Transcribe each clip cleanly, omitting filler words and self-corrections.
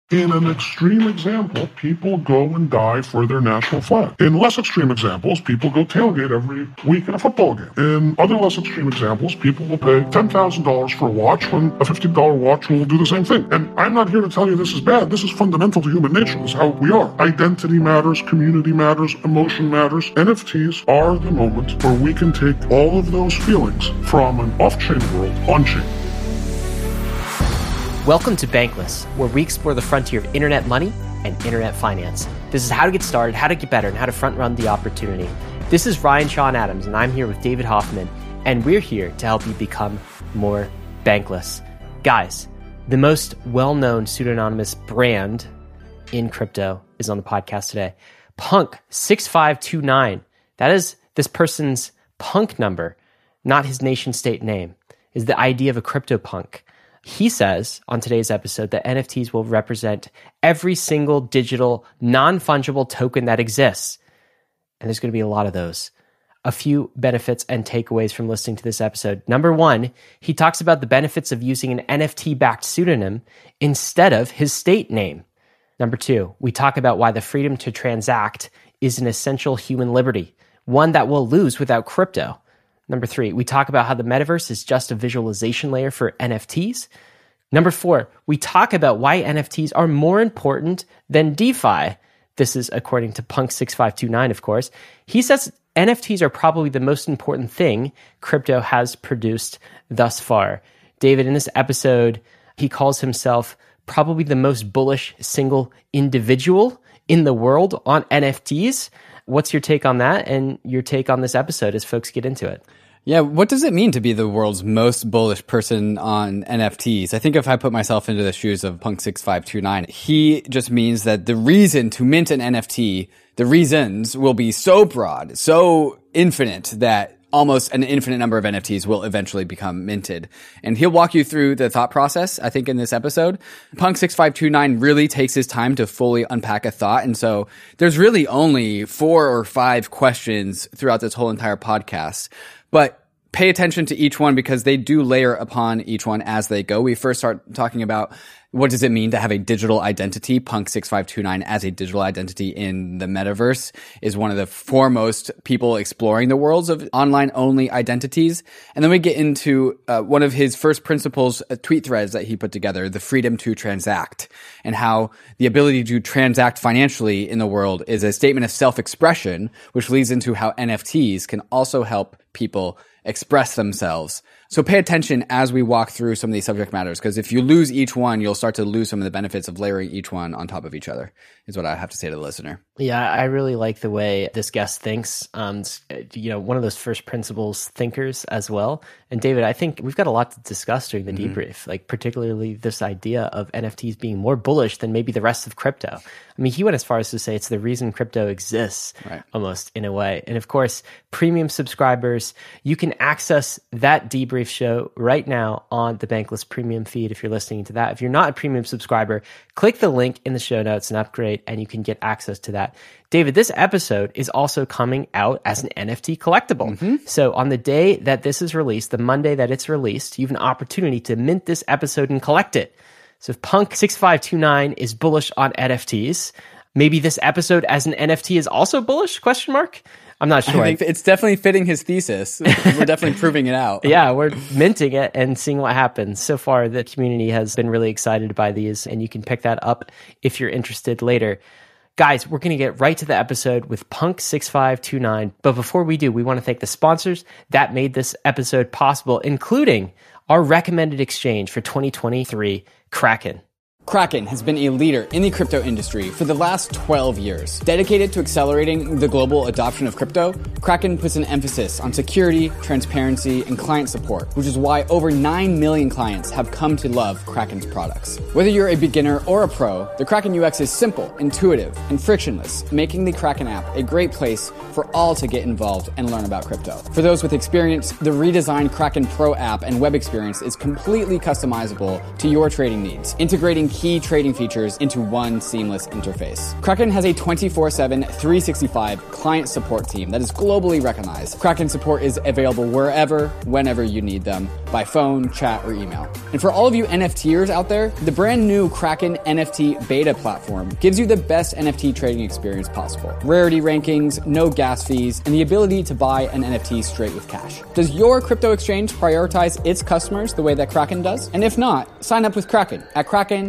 In an extreme example, people go and die for their national flag. In less extreme examples, people go tailgate every week at a football game. In other less extreme examples, people will pay $10,000 for a watch when a $50 watch will do the same thing. And I'm not here to tell you this is bad. This is fundamental to human nature. This is how we are. Identity matters, community matters, emotion matters. NFTs are the moment where we can take all of those feelings from an off-chain world on-chain. Welcome to Bankless, where we explore the frontier of internet money and internet finance. This is how to get started, how to get better, and how to front-run the opportunity. This is Ryan Sean Adams, and I'm here with David Hoffman, and we're here to help you become more bankless. Guys, the most well-known pseudonymous brand in crypto is on the podcast today. Punk6529. That is this person's punk number, not his nation-state name, is the idea of a CryptoPunk. He says on today's episode that NFTs will represent every single digital, non-fungible token that exists. And there's going to be a lot of those. A few benefits and takeaways from listening to this episode. Number one, he talks about the benefits of using an NFT-backed pseudonym instead of his state name. Number two, we talk about why the freedom to transact is an essential human liberty, one that we'll lose without crypto. Number three, we talk about how the metaverse is just a visualization layer for NFTs. Number four, we talk about why NFTs are more important than DeFi. This is according to Punk6529, of course. He says NFTs are probably the most important thing crypto has produced thus far. David, in this episode, he calls himself probably the most bullish single individual in the world on NFTs. What's your take on that and your take on this episode as folks get into it? Yeah, what does it mean to be the world's most bullish person on NFTs? I think if I put myself into the shoes of Punk6529, he just means that the reason to mint an NFT, the reasons will be so broad, so infinite that almost an infinite number of NFTs will eventually become minted. And he'll walk you through the thought process, I think, in this episode. Punk6529 really takes his time to fully unpack a thought. And so there's really only 4 or 5 questions throughout this whole entire podcast. But pay attention to each one because they do layer upon each one as they go. We first start talking about what does it mean to have a digital identity. Punk6529 as a digital identity in the metaverse is one of the foremost people exploring the worlds of online-only identities. And then we get into one of his first principles, tweet threads that he put together, the freedom to transact, and how the ability to transact financially in the world is a statement of self-expression, which leads into how NFTs can also help people express themselves. So pay attention as we walk through some of these subject matters, because if you lose each one, you'll start to lose some of the benefits of layering each one on top of each other, is what I have to say to the listener. Yeah, I really like the way this guest thinks. One of those first principles thinkers as well. And David, I think we've got a lot to discuss during the debrief, like particularly this idea of NFTs being more bullish than maybe the rest of crypto. I mean, he went as far as to say it's the reason crypto exists, right, almost in a way. And of course, premium subscribers, you can access that debrief show right now on the Bankless Premium feed if you're listening to that. If you're not a premium subscriber, click the link in the show notes and upgrade, and you can get access to that. David, this episode is also coming out as an NFT collectible. So on the day that this is released, the Monday that it's released, you have an opportunity to mint this episode and collect it. So if Punk6529 is bullish on NFTs, maybe this episode as an NFT is also bullish, ? I'm not sure. I think it's definitely fitting his thesis. We're definitely proving it out. Yeah, we're minting it and seeing what happens. So far, the community has been really excited by these, and you can pick that up if you're interested later. Guys, we're going to get right to the episode with Punk6529. But before we do, we want to thank the sponsors that made this episode possible, including our recommended exchange for 2023, Kraken. Kraken has been a leader in the crypto industry for the last 12 years. Dedicated to accelerating the global adoption of crypto, Kraken puts an emphasis on security, transparency, and client support, which is why over 9 million clients have come to love Kraken's products. Whether you're a beginner or a pro, the Kraken UX is simple, intuitive, and frictionless, making the Kraken app a great place for all to get involved and learn about crypto. For those with experience, the redesigned Kraken Pro app and web experience is completely customizable to your trading needs, integrating key trading features into one seamless interface. Kraken has a 24/7, 365 client support team that is globally recognized. Kraken support is available wherever, whenever you need them, by phone, chat, or email. And for all of you NFTers out there, the brand new Kraken NFT beta platform gives you the best NFT trading experience possible. Rarity rankings, no gas fees, and the ability to buy an NFT straight with cash. Does your crypto exchange prioritize its customers the way that Kraken does? And if not, sign up with Kraken at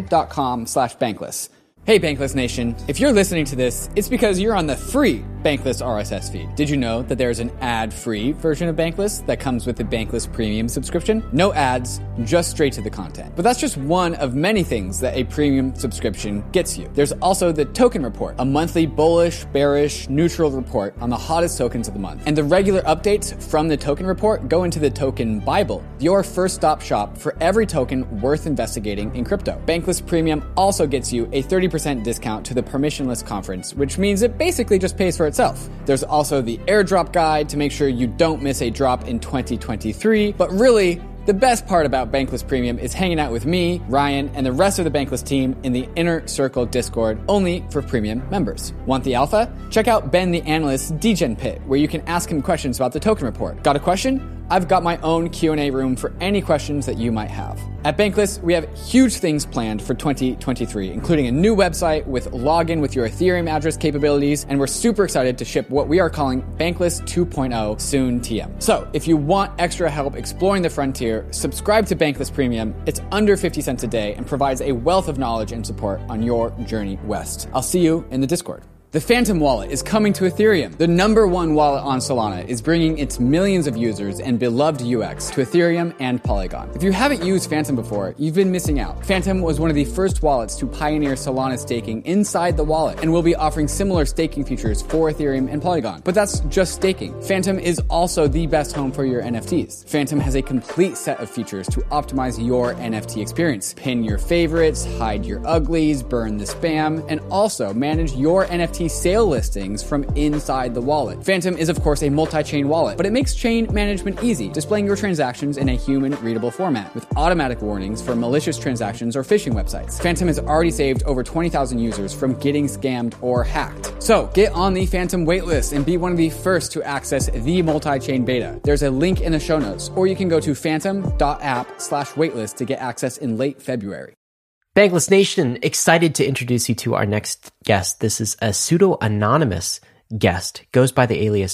kraken.com/bankless. Hey Bankless Nation, if you're listening to this, it's because you're on the free Bankless RSS feed. Did you know that there's an ad-free version of Bankless that comes with the Bankless Premium subscription? No ads, just straight to the content. But that's just one of many things that a premium subscription gets you. There's also the Token Report, a monthly bullish, bearish, neutral report on the hottest tokens of the month. And the regular updates from the Token Report go into the Token Bible, your first stop shop for every token worth investigating in crypto. Bankless Premium also gets you a 30% discount to the permissionless conference, which means it basically just pays for itself. There's also the airdrop guide to make sure you don't miss a drop in 2023, but really, the best part about Bankless Premium is hanging out with me, Ryan, and the rest of the Bankless team in the Inner Circle Discord, only for premium members. Want the alpha? Check out Ben the Analyst's DGen Pit, where you can ask him questions about the Token Report. Got a question? I've got my own Q&A room for any questions that you might have. At Bankless, we have huge things planned for 2023, including a new website with login with your Ethereum address capabilities, and we're super excited to ship what we are calling Bankless 2.0 soon TM. So, if you want extra help exploring the frontier, subscribe to Bankless Premium. It's under 50 cents a day and provides a wealth of knowledge and support on your journey west. I'll see you in the Discord. The Phantom Wallet is coming to Ethereum. The #1 wallet on Solana is bringing its millions of users and beloved UX to Ethereum and Polygon. If you haven't used Phantom before, you've been missing out. Phantom was one of the first wallets to pioneer Solana staking inside the wallet and will be offering similar staking features for Ethereum and Polygon. But that's just staking. Phantom is also the best home for your NFTs. Phantom has a complete set of features to optimize your NFT experience. Pin your favorites, hide your uglies, burn the spam, and also manage your NFT sale listings from inside the wallet. Phantom is of course a multi-chain wallet, but it makes chain management easy, displaying your transactions in a human-readable format with automatic warnings for malicious transactions or phishing websites. Phantom has already saved over 20,000 users from getting scammed or hacked. So get on the Phantom waitlist and be one of the first to access the multi-chain beta. There's a link in the show notes, or you can go to phantom.app/waitlist to get access in late February. Bankless Nation, excited to introduce you to our next guest. This is a pseudo-anonymous guest, goes by the alias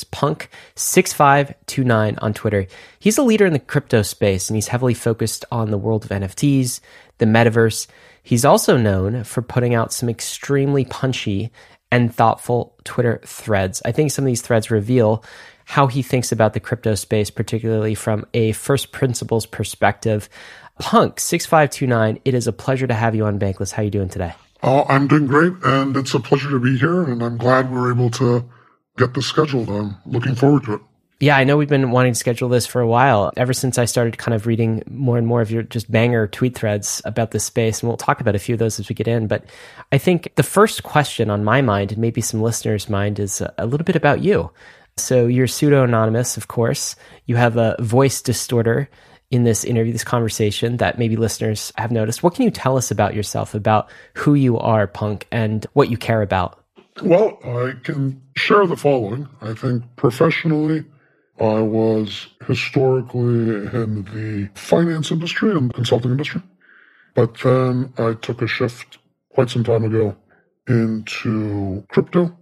Punk6529 on Twitter. He's a leader in the crypto space, and he's heavily focused on the world of NFTs, the metaverse. He's also known for putting out some extremely punchy and thoughtful Twitter threads. I think some of these threads reveal how he thinks about the crypto space, particularly from a first principles perspective. Punk6529, it is a pleasure to have you on Bankless. How are you doing today? I'm doing great, and it's a pleasure to be here, and I'm glad we're able to get this scheduled. I'm looking forward to it. Yeah, I know we've been wanting to schedule this for a while, ever since I started kind of reading more and more of your just banger tweet threads about this space, and we'll talk about a few of those as we get in. But I think the first question on my mind, and maybe some listeners' mind, is a little bit about you. So you're pseudo-anonymous, of course. You have a voice distorter in this interview, this conversation that maybe listeners have noticed. What can you tell us about yourself, about who you are, Punk, and what you care about? Well, I can share the following. I think professionally, I was historically in the finance industry and consulting industry. But then I took a shift quite some time ago into crypto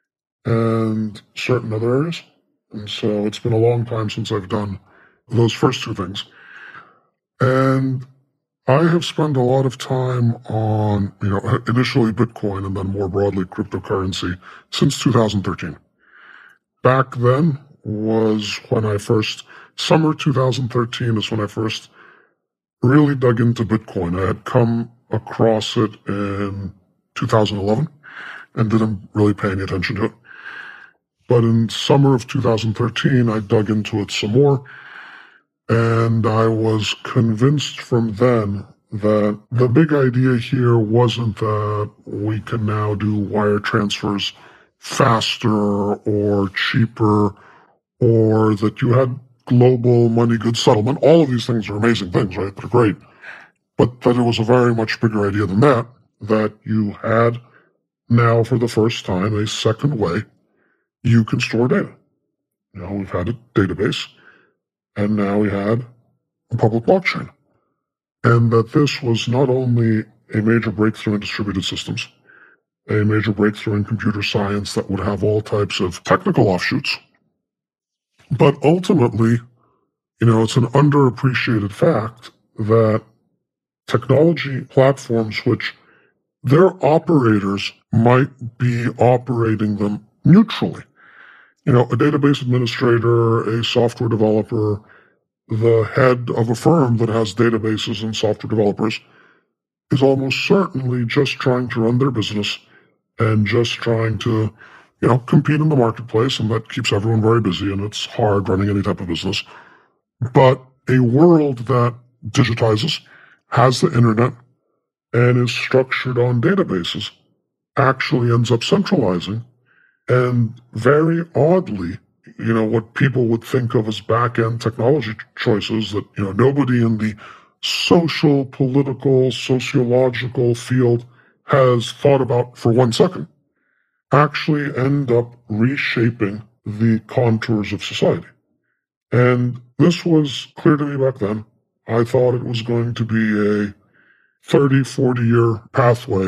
and certain other areas. And so it's been a long time since I've done those first two things. And I have spent a lot of time on, initially Bitcoin and then more broadly cryptocurrency since 2013. Back then was when summer 2013 is when I first really dug into Bitcoin. I had come across it in 2011 and didn't really pay any attention to it. But in summer of 2013, I dug into it some more. And I was convinced from then that the big idea here wasn't that we can now do wire transfers faster or cheaper, or that you had global money goods settlement. All of these things are amazing things, right? They're great. but that it was a very much bigger idea than that you had now for the first time a second way you can store data. We've had a database, and now we had a public blockchain. And that this was not only a major breakthrough in distributed systems, a major breakthrough in computer science that would have all types of technical offshoots, but ultimately, it's an underappreciated fact that technology platforms, which their operators might be operating them neutrally. A database administrator, a software developer, the head of a firm that has databases and software developers is almost certainly just trying to run their business and just trying to, compete in the marketplace, and that keeps everyone very busy, and it's hard running any type of business. But a world that digitizes, has the internet, and is structured on databases actually ends up centralizing. And very oddly, what people would think of as back-end technology choices that, nobody in the social, political, sociological field has thought about for 1 second, actually end up reshaping the contours of society. And this was clear to me back then. I thought it was going to be a 30, 40-year pathway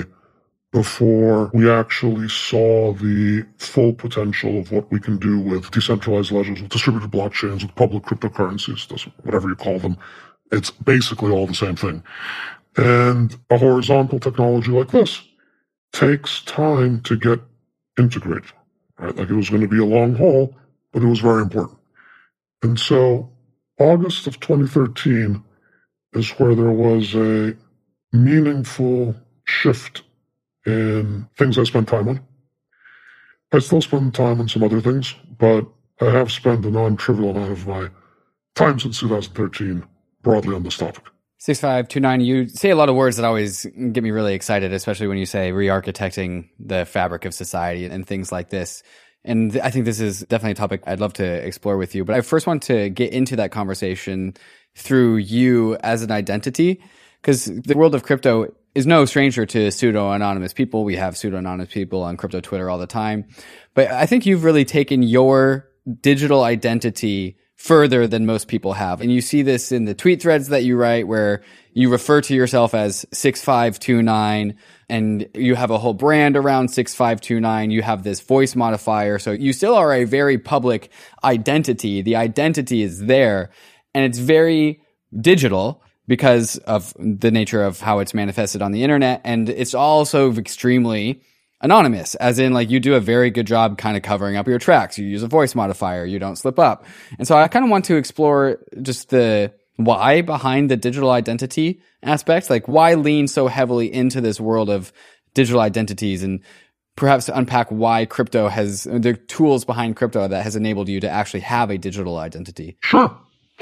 before we actually saw the full potential of what we can do with decentralized ledgers, with distributed blockchains, with public cryptocurrencies, whatever you call them. It's basically all the same thing. And a horizontal technology like this takes time to get integrated, right? Like, it was going to be a long haul, but it was very important. And so August of 2013 is where there was a meaningful shift in things I spent time on. I still spend time on some other things, but I have spent a non-trivial amount of my time since 2013 broadly on this topic. 6529, you say a lot of words that always get me really excited, especially when you say re-architecting the fabric of society and things like this. And I think this is definitely a topic I'd love to explore with you. But I first want to get into that conversation through you as an identity, because the world of crypto is no stranger to pseudo-anonymous people. We have pseudo-anonymous people on crypto Twitter all the time. But I think you've really taken your digital identity further than most people have. And you see this in the tweet threads that you write, where you refer to yourself as 6529, and you have a whole brand around 6529. You have this voice modifier. So you still are a very public identity. The identity is there, and it's very digital because of the nature of how it's manifested on the internet. And it's also extremely anonymous, as in, like, you do a very good job kind of covering up your tracks. You use a voice modifier. You don't slip up. And so I kind of want to explore just the why behind the digital identity aspects, like why lean so heavily into this world of digital identities, and perhaps to unpack why crypto has the tools behind crypto that has enabled you to actually have a digital identity. Sure.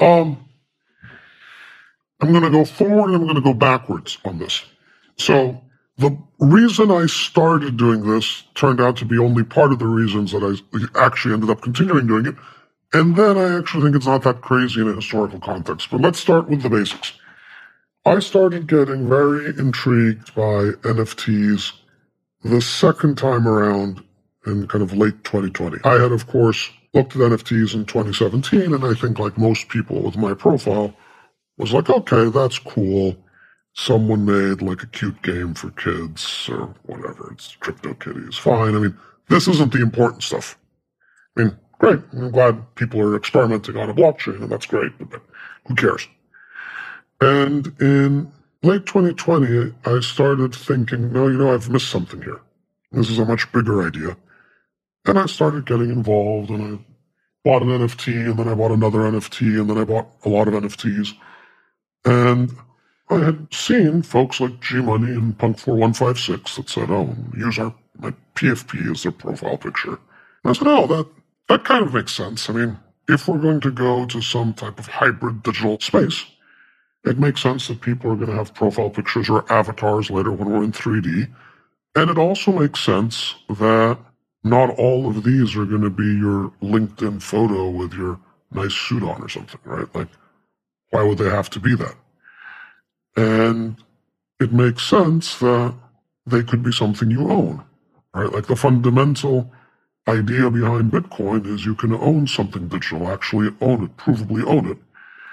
I'm going to go forward and I'm going to go backwards on this. So the reason I started doing this turned out to be only part of the reasons that I actually ended up continuing doing it. And then I actually think it's not that crazy in a historical context. But let's start with the basics. I started getting very intrigued by NFTs the second time around in kind of late 2020. I had, of course, looked at NFTs in 2017, and I think, like most people with my profile, was like, okay, that's cool. Someone made like a cute game for kids or whatever. It's CryptoKitties. Fine. I mean, this isn't the important stuff. I mean, great. I'm glad people are experimenting on a blockchain, and that's great, but who cares? And in late 2020, I started thinking, no, I've missed something here. This is a much bigger idea. And I started getting involved, and I bought an NFT, and then I bought another NFT, and then I bought a lot of NFTs. And I had seen folks like G-Money and Punk4156 that said, use my PFP as their profile picture. And I said, that kind of makes sense. I mean, if we're going to go to some type of hybrid digital space, it makes sense that people are going to have profile pictures or avatars later when we're in 3D. And it also makes sense that not all of these are going to be your LinkedIn photo with your nice suit on or something, right? Like, why would they have to be that? And it makes sense that they could be something you own, right? Like the fundamental idea behind Bitcoin is you can own something digital, actually own it, provably own it.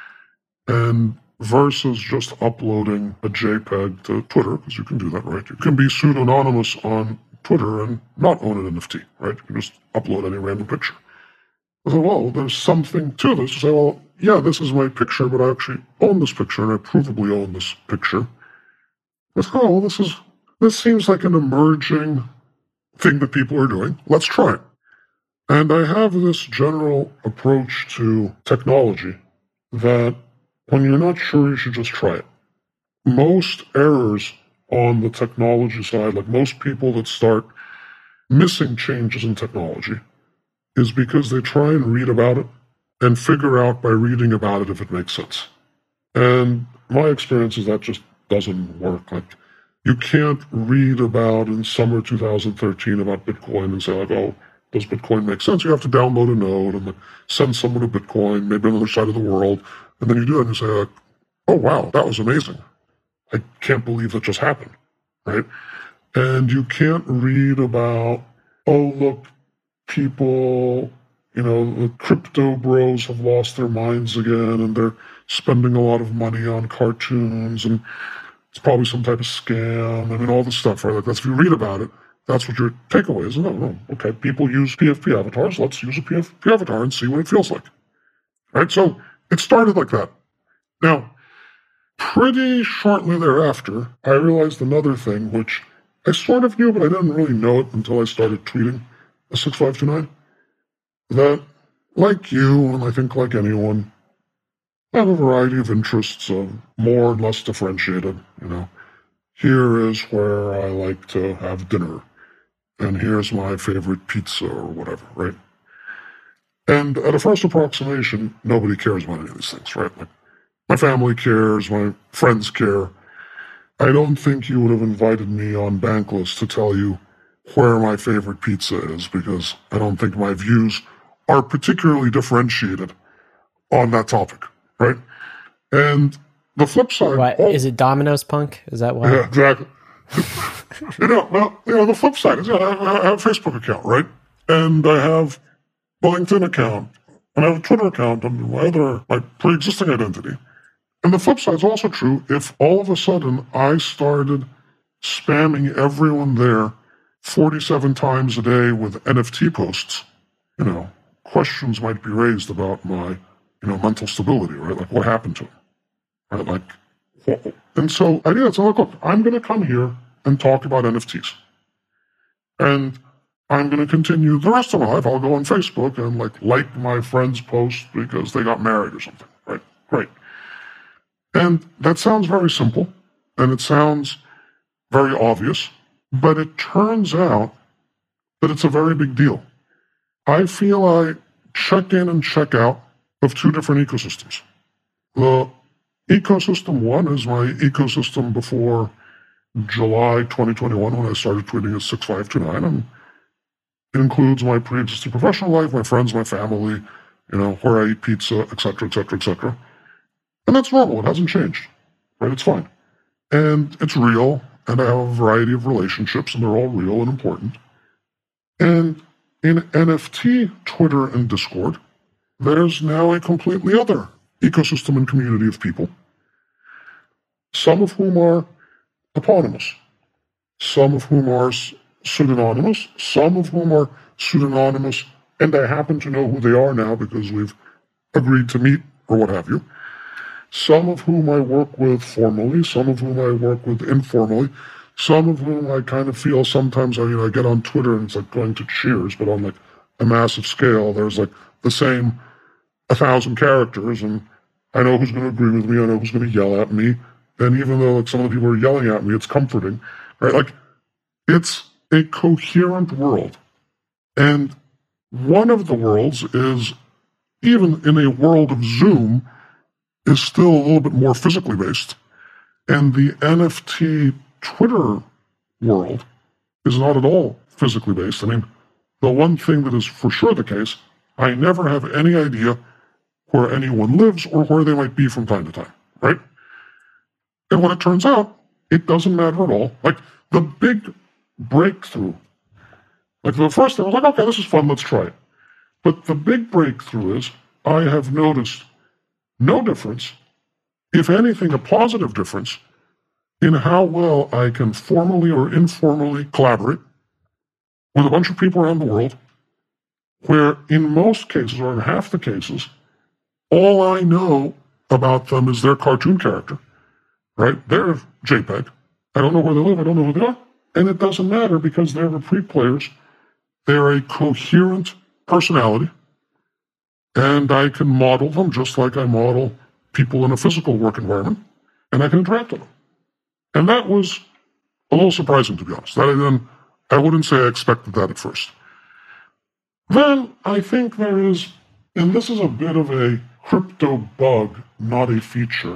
And versus just uploading a JPEG to Twitter, because you can do that, right? You can be pseudonymous on Twitter and not own an NFT, right? You can just upload any random picture. I thought, well, there's something to this. You say, well, yeah, this is my picture, but I actually own this picture, and I provably own this picture. I thought, oh, well, this seems like an emerging thing that people are doing. Let's try it. And I have this general approach to technology that when you're not sure, you should just try it. Most errors on the technology side, like most people that start missing changes in technology, is because they try and read about it and figure out by reading about it if it makes sense. And my experience is that just doesn't work. Like, you can't read about in summer 2013 about Bitcoin and say, like, oh, does Bitcoin make sense? You have to download a node and send someone a Bitcoin, maybe on the other side of the world. And then you do it and you say, like, oh, wow, that was amazing. I can't believe that just happened, right? And you can't read about, oh, look, people, the crypto bros have lost their minds again and they're spending a lot of money on cartoons and it's probably some type of scam. I mean, all this stuff, right? Like, that's if you read about it, that's what your takeaway is. No, okay, people use PFP avatars. Let's use a PFP avatar and see what it feels like, right? So it started like that. Now, pretty shortly thereafter, I realized another thing, which I sort of knew, but I didn't really know it until I started tweeting a 6529, that, like you, and I think like anyone, I have a variety of interests, more and less differentiated, Here is where I like to have dinner, and here's my favorite pizza or whatever, right? And at a first approximation, nobody cares about any of these things, right? Like, my family cares, my friends care. I don't think you would have invited me on Bankless to tell you where my favorite pizza is, because I don't think my views are particularly differentiated on that topic, right? And the flip side... Why, is it Domino's, Punk? Is that why? Yeah, exactly. The flip side is, I have a Facebook account, right? And I have a LinkedIn account, and I have a Twitter account under my pre-existing identity. And the flip side is also true. If all of a sudden I started spamming everyone there 47 times a day with NFT posts, questions might be raised about my, mental stability, right? Like, what happened to him, right? Like, and so I did that. So look, I'm going to come here and talk about NFTs. And I'm going to continue the rest of my life. I'll go on Facebook and like my friend's post because they got married or something, right? Great. And that sounds very simple, and it sounds very obvious, but it turns out that it's a very big deal. I feel I check in and check out of two different ecosystems. The ecosystem one is my ecosystem before July 2021 when I started tweeting at 6529, and it includes my pre-existing professional life, my friends, my family, where I eat pizza, etc., etc., etc. And that's normal. It hasn't changed, right? It's fine. And it's real, and I have a variety of relationships, and they're all real and important. And in NFT, Twitter, and Discord, there's now a completely other ecosystem and community of people, some of whom are eponymous, some of whom are pseudonymous, some of whom are pseudonymous, and I happen to know who they are now because we've agreed to meet or what have you. Some of whom I work with formally, some of whom I work with informally, some of whom I kind of feel sometimes, I get on Twitter and it's like going to Cheers, but on a massive scale. There's the same 1,000 characters, and I know who's going to agree with me, I know who's going to yell at me, and even though some of the people are yelling at me, it's comforting, right? It's a coherent world. And one of the worlds is, even in a world of Zoom, is still a little bit more physically based. And the NFT Twitter world is not at all physically based. I mean, the one thing that is for sure the case, I never have any idea where anyone lives or where they might be from time to time, right? And when it turns out, it doesn't matter at all. Like the big breakthrough, like the first thing I was like, okay, this is fun, let's try it. But the big breakthrough is I have noticed no difference, if anything, a positive difference in how well I can formally or informally collaborate with a bunch of people around the world, where in most cases, or in half the cases, all I know about them is their cartoon character, right? They're JPEG. I don't know where they live. I don't know who they are. And it doesn't matter because they're reprieve players. They're a coherent personality. And I can model them just like I model people in a physical work environment. And I can interact with them. And that was a little surprising, to be honest. I wouldn't say I expected that at first. Then I think there is, and this is a bit of a crypto bug, not a feature.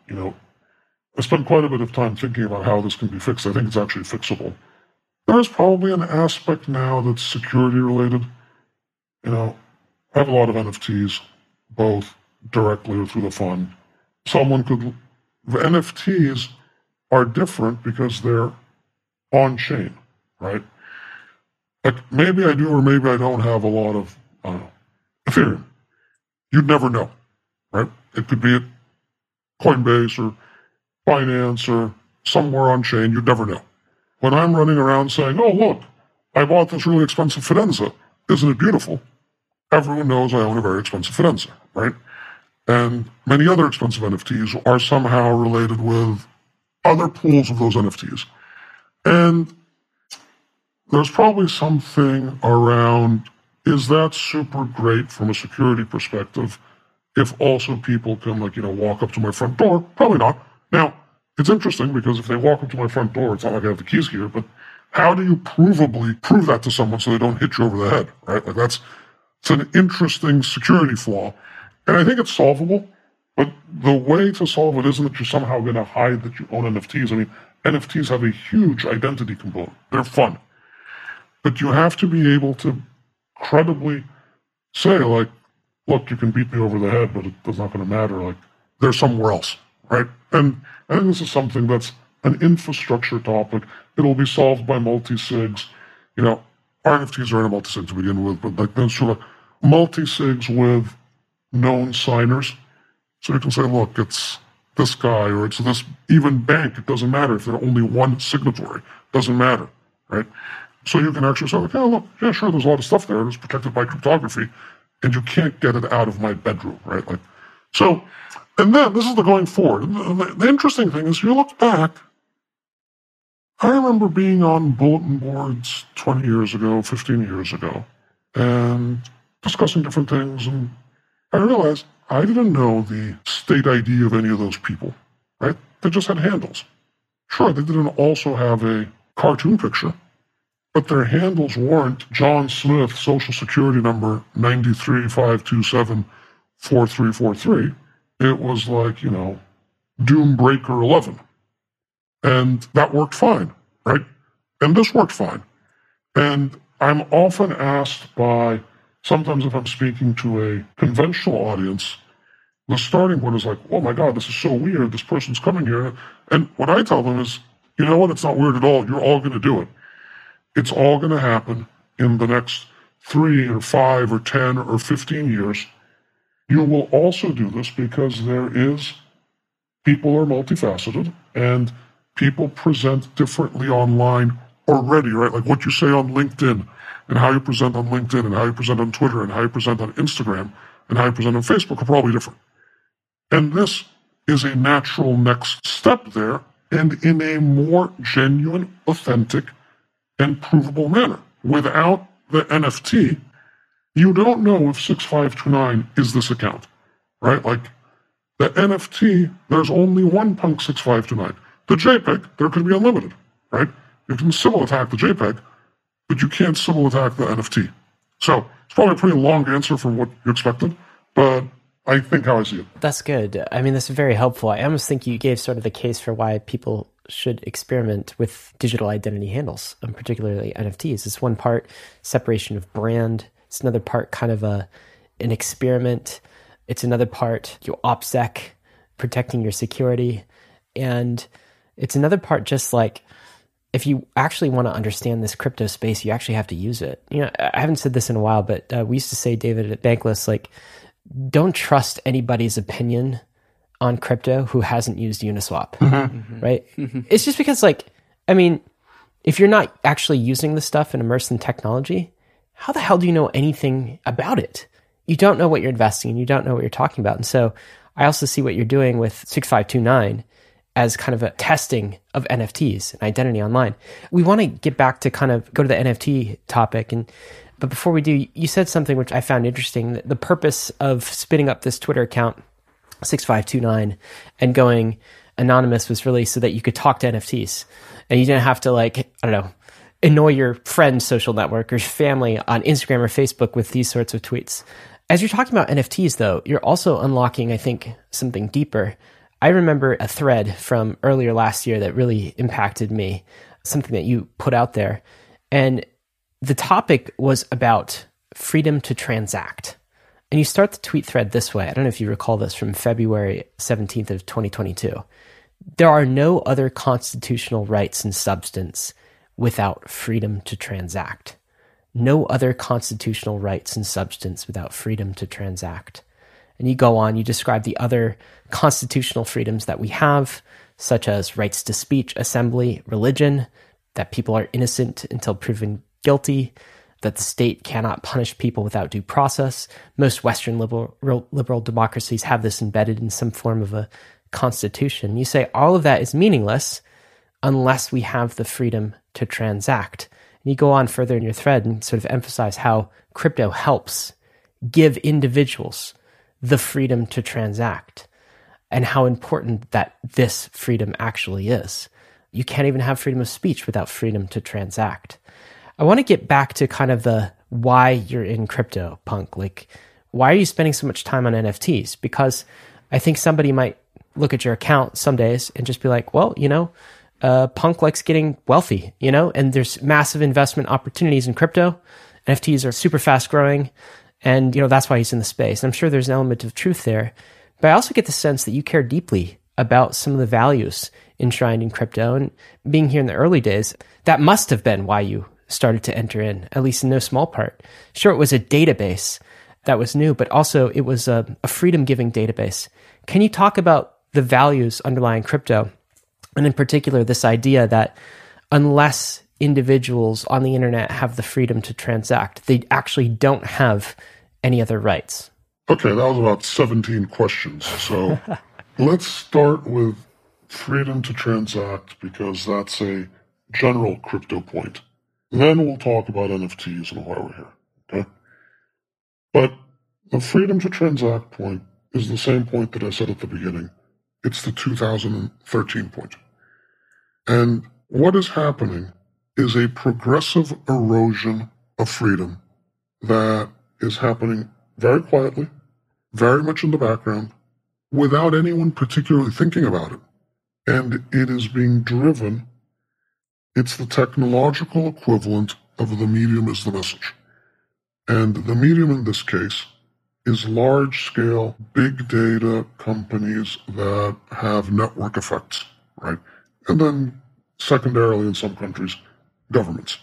I spent quite a bit of time thinking about how this can be fixed. I think it's actually fixable. There is probably an aspect now that's security related. I have a lot of NFTs, both directly or through the fund. The NFTs are different because they're on-chain, right? Like maybe I do or maybe I don't have a lot of, Ethereum. You'd never know, right? It could be at Coinbase or Binance or somewhere on-chain. You'd never know. When I'm running around saying, oh, look, I bought this really expensive Fidenza. Isn't it beautiful? Everyone knows I own a very expensive Fidenza, right? And many other expensive NFTs are somehow related with other pools of those NFTs. And there's probably something around, is that super great from a security perspective if also people can, walk up to my front door? Probably not. Now, it's interesting because if they walk up to my front door, it's not like I have the keys here, but how do you provably prove that to someone so they don't hit you over the head, right? It's an interesting security flaw. And I think it's solvable, but the way to solve it isn't that you're somehow going to hide that you own NFTs. I mean, NFTs have a huge identity component. They're fun. But you have to be able to credibly say, look, you can beat me over the head, but it's not going to matter. They're somewhere else, right? And I think this is something that's an infrastructure topic. It'll be solved by multi-sigs. Our NFTs are in a multi-sig to begin with, but those sort of multi-sigs with known signers. So you can say, look, it's this guy or it's this even bank. It doesn't matter if they're only one signatory. It doesn't matter, right? So you can actually say, look, yeah, sure, there's a lot of stuff there. It's protected by cryptography, and you can't get it out of my bedroom, right? And then this is the going forward. The interesting thing is, you look back, I remember being on bulletin boards 20 years ago, 15 years ago, and discussing different things, and I realized I didn't know the state ID of any of those people, right? They just had handles. Sure, they didn't also have a cartoon picture, but their handles weren't John Smith, Social Security number 935274343. It was Doombreaker 11. And that worked fine, right? And this worked fine. And I'm often asked by, sometimes if I'm speaking to a conventional audience, the starting point is oh my God, this is so weird. This person's coming here. And what I tell them is, you know what? It's not weird at all. You're all going to do it. It's all going to happen in the next 3 or 5 or 10 or 15 years. You will also do this because people are multifaceted and people present differently online already, right? Like what you say on LinkedIn and how you present on LinkedIn and how you present on Twitter and how you present on Instagram and how you present on Facebook are probably different. And this is a natural next step there, and in a more genuine, authentic, and provable manner. Without the NFT, you don't know if 6529 is this account, right? The NFT, there's only one Punk 6529. The JPEG, there could be unlimited, right? You can Sybil attack the JPEG, but you can't Sybil attack the NFT. So it's probably a pretty long answer for what you expected, but I think how I see it. That's good. I mean, this is very helpful. I almost think you gave sort of the case for why people should experiment with digital identity handles, and particularly NFTs. It's one part separation of brand. It's another part kind of an experiment. It's another part OPSEC, protecting your security. And it's another part, just like, if you actually want to understand this crypto space, you actually have to use it. I haven't said this in a while, but we used to say, David, at Bankless, like, don't trust anybody's opinion on crypto who hasn't used Uniswap, right? It's just because, like, I mean, if you're not actually using the stuff and immersed in technology, how the hell do you know anything about it? You don't know what you're investing in. You don't know what you're talking about. And so I also see what you're doing with 6529 as kind of a testing of NFTs and identity online. We want to get back to kind of go to the NFT topic. But before we do, you said something which I found interesting. The purpose of spinning up this Twitter account, 6529, and going anonymous was really so that you could talk to NFTs. And you didn't have to, like, I don't know, annoy your friend's social network or family on Instagram or Facebook with these sorts of tweets. As you're talking about NFTs, though, you're also unlocking, I think, something deeper. I remember a thread from earlier last year that really impacted me, something that you put out there. And the topic was about freedom to transact. And you start the tweet thread this way. I don't know if you recall this, from February 17th of 2022. There are no other constitutional rights in substance without freedom to transact. No other constitutional rights in substance without freedom to transact. And you go on, you describe the other constitutional freedoms that we have, such as rights to speech, assembly, religion, that people are innocent until proven guilty, that the state cannot punish people without due process. Most Western liberal democracies have this embedded in some form of a constitution. You say all of that is meaningless unless we have the freedom to transact. And you go on further in your thread and sort of emphasize how crypto helps give individuals the freedom to transact and how important that this freedom actually is. You can't even have freedom of speech without freedom to transact. I want to get back to kind of the why you're in crypto, Punk. Like, why are you spending so much time on NFTs? Because I think somebody might look at your account some days and just be like, well, Punk likes getting wealthy, and there's massive investment opportunities in crypto. NFTs are super fast growing, and, that's why he's in the space. And I'm sure there's an element of truth there. But I also get the sense that you care deeply about some of the values enshrined in crypto. And being here in the early days, that must have been why you started to enter in, at least in no small part. Sure, it was a database that was new, but also it was a freedom-giving database. Can you talk about the values underlying crypto? And in particular, this idea that unless individuals on the internet have the freedom to transact, they actually don't have any other rights. Okay, that was about 17 questions. So let's start with freedom to transact, because that's a general crypto point. Then we'll talk about NFTs and why we're here, okay? But the freedom to transact point is the same point that I said at the beginning. It's the 2013 point. And what is happening is a progressive erosion of freedom that is happening very quietly, very much in the background, without anyone particularly thinking about it. And it is being driven. It's the technological equivalent of the medium is the message. And the medium in this case is large-scale, big data companies that have network effects, right? And then secondarily in some countries, governments.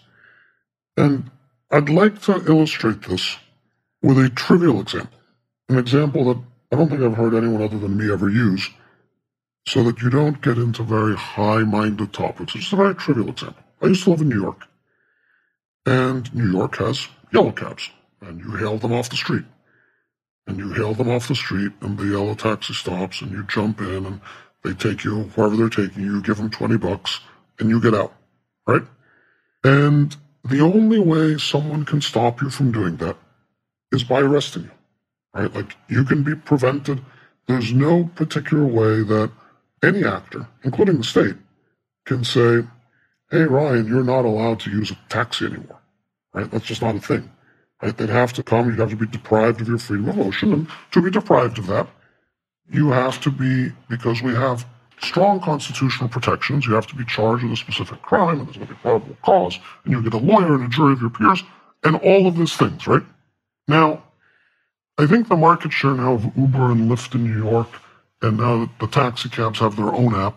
And I'd like to illustrate this with a trivial example, an example that I don't think I've heard anyone other than me ever use, so that you don't get into very high-minded topics. It's a very trivial example. I used to live in New York, and New York has yellow cabs, and you hail them off the street. And you hail them off the street, and the yellow taxi stops, and you jump in, and they take you wherever they're taking you, give them $20, and you get out, right? And the only way someone can stop you from doing that is by arresting you, right? Like, you can be prevented. There's no particular way that any actor, including the state, can say, hey, Ryan, you're not allowed to use a taxi anymore, right? That's just not a thing, right? They'd have to come, you'd have to be deprived of your freedom of motion, and to be deprived of that, you have to be, because we have strong constitutional protections, you have to be charged with a specific crime, and there's going to be probable cause, and you get a lawyer and a jury of your peers, and all of these things, right? Now, I think the market share now of Uber and Lyft in New York, and now that the taxi cabs have their own app,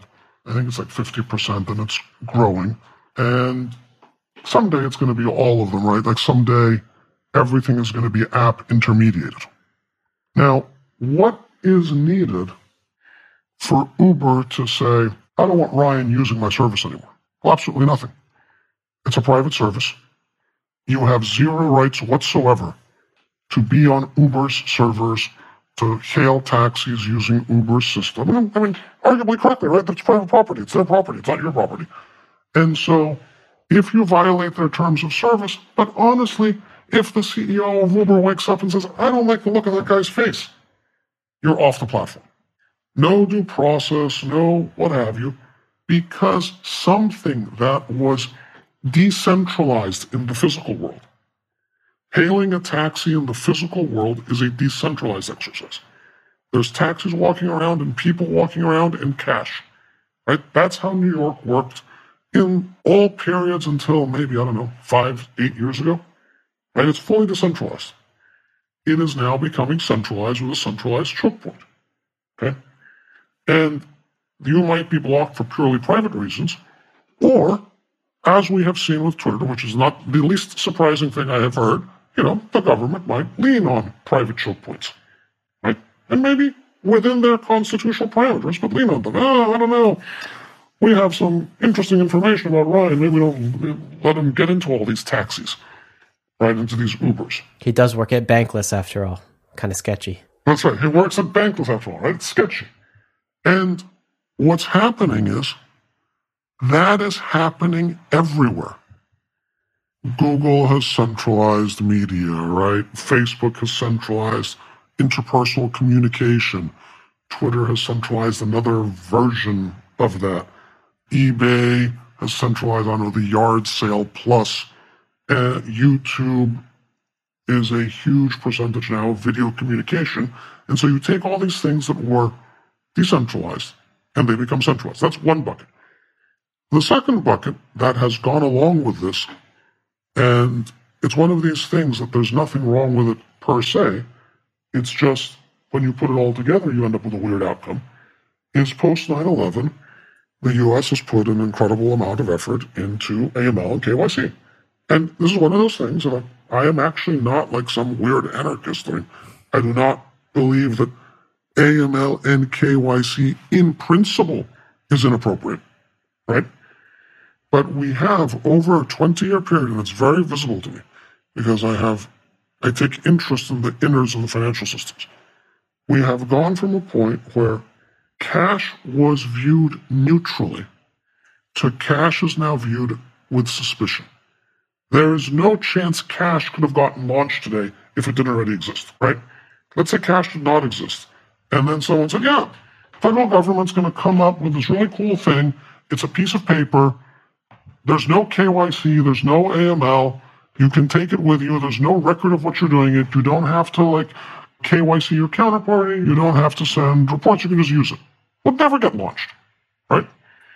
I think it's like 50%, and it's growing. And someday it's going to be all of them, right? Like someday everything is going to be app intermediated. Now, what is needed for Uber to say, I don't want Ryan using my service anymore? Well, absolutely nothing. It's a private service. You have zero rights whatsoever to be on Uber's servers, to hail taxis using Uber's system. I mean, arguably correctly, right? That's private property. It's their property. It's not your property. And so if you violate their terms of service, but honestly, if the CEO of Uber wakes up and says, I don't like the look of that guy's face, you're off the platform. No due process, no what have you, because something that was decentralized in the physical world. Hailing a taxi in the physical world is a decentralized exercise. There's taxis walking around and people walking around and cash, right? That's how New York worked in all periods until maybe, 5, 8 years ago, right? It's fully decentralized. It is now becoming centralized with a centralized choke point, okay? And you might be blocked for purely private reasons, or, as we have seen with Twitter, which is not the least surprising thing I have heard, the government might lean on private choke points, right? And maybe within their constitutional parameters, but lean on them. I don't know. We have some interesting information about Ryan. Maybe we don't let him get into all these taxis, right, into these Ubers. He does work at Bankless, after all. Kind of sketchy. That's right. He works at Bankless, after all, right? It's sketchy. And what's happening is that is happening everywhere. Google has centralized media, right? Facebook has centralized interpersonal communication. Twitter has centralized another version of that. eBay has centralized, the yard sale plus. YouTube is a huge percentage now of video communication. And so you take all these things that were decentralized and they become centralized. That's one bucket. The second bucket that has gone along with this, and it's one of these things that there's nothing wrong with it per se, it's just when you put it all together, you end up with a weird outcome, is post 9/11, the U.S. has put an incredible amount of effort into AML and KYC. And this is one of those things that I am actually not like some weird anarchist. I do not believe that AML and KYC in principle is inappropriate, right? But we have over a 20-year period, and it's very visible to me because I take interest in the innards of the financial systems. We have gone from a point where cash was viewed neutrally to cash is now viewed with suspicion. There is no chance cash could have gotten launched today if it didn't already exist, right? Let's say cash did not exist. And then someone said, yeah, federal government's going to come up with this really cool thing. It's a piece of paper. There's no KYC. There's no AML. You can take it with you. There's no record of what you're doing it. You don't have to KYC your counterparty. You don't have to send reports. You can just use it. Would never get launched, right?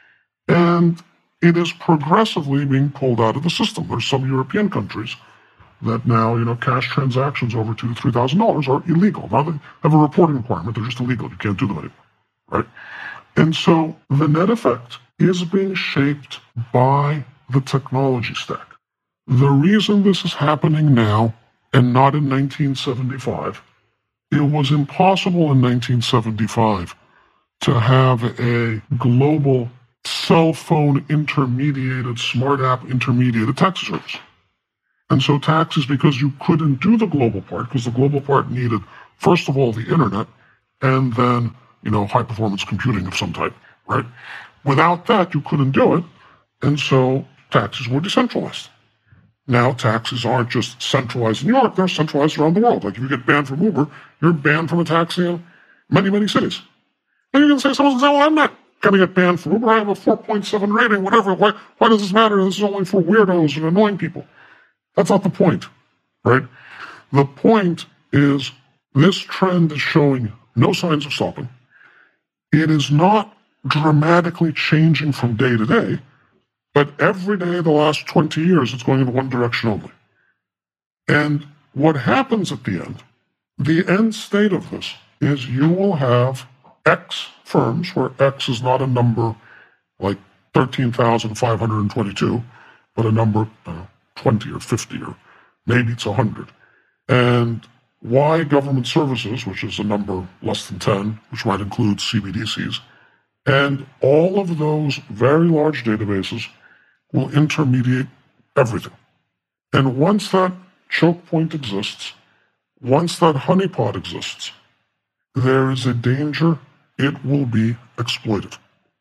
And it is progressively being pulled out of the system. There's some European countries that now, cash transactions over $2,000 to $3,000 are illegal. Now they have a reporting requirement. They're just illegal. You can't do them anymore, right? And so the net effect is being shaped by the technology stack. The reason this is happening now and not in 1975, it was impossible in 1975 to have a global cell phone intermediated, smart app intermediated taxi service. And so taxis, because you couldn't do the global part, because the global part needed, first of all, the internet, and then, high performance computing of some type, right? Without that, you couldn't do it. And so taxis were decentralized. Now taxis aren't just centralized in New York, they're centralized around the world. Like if you get banned from Uber, you're banned from a taxi in many, many cities. And you can say, someone's going to say, well, I'm not going to get banned from Uber. I have a 4.7 rating, whatever. Why does this matter? This is only for weirdos and annoying people. That's not the point, right? The point is this trend is showing no signs of stopping. It is not dramatically changing from day to day, but every day the last 20 years, it's going in one direction only. And what happens at the end state of this is you will have X firms, where X is not a number like 13,522, but a number 20 or 50 or maybe it's 100. And why government services, which is a number less than 10, which might include CBDCs, and all of those very large databases will intermediate everything. And once that choke point exists, once that honeypot exists, there is a danger it will be exploited.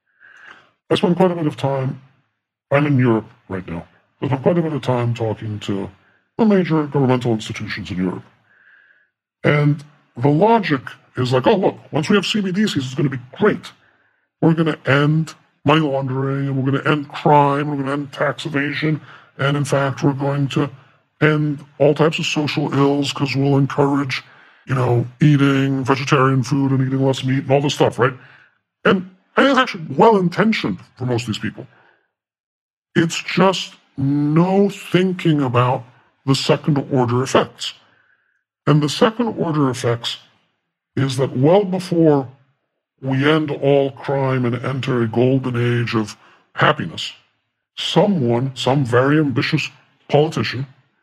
I spend quite a bit of time, I'm in Europe right now, I spend quite a bit of time talking to the major governmental institutions in Europe. And the logic is like, oh, look, once we have CBDCs, it's going to be great. We're going to end money laundering, and we're going to end crime, we're going to end tax evasion, and in fact, we're going to end all types of social ills because we'll encourage, eating vegetarian food and eating less meat and all this stuff, right? And I think it's actually well-intentioned for most of these people. It's just no thinking about the second-order effects. And the second-order effects is that well before we end all crime and enter a golden age of happiness, some very ambitious politician,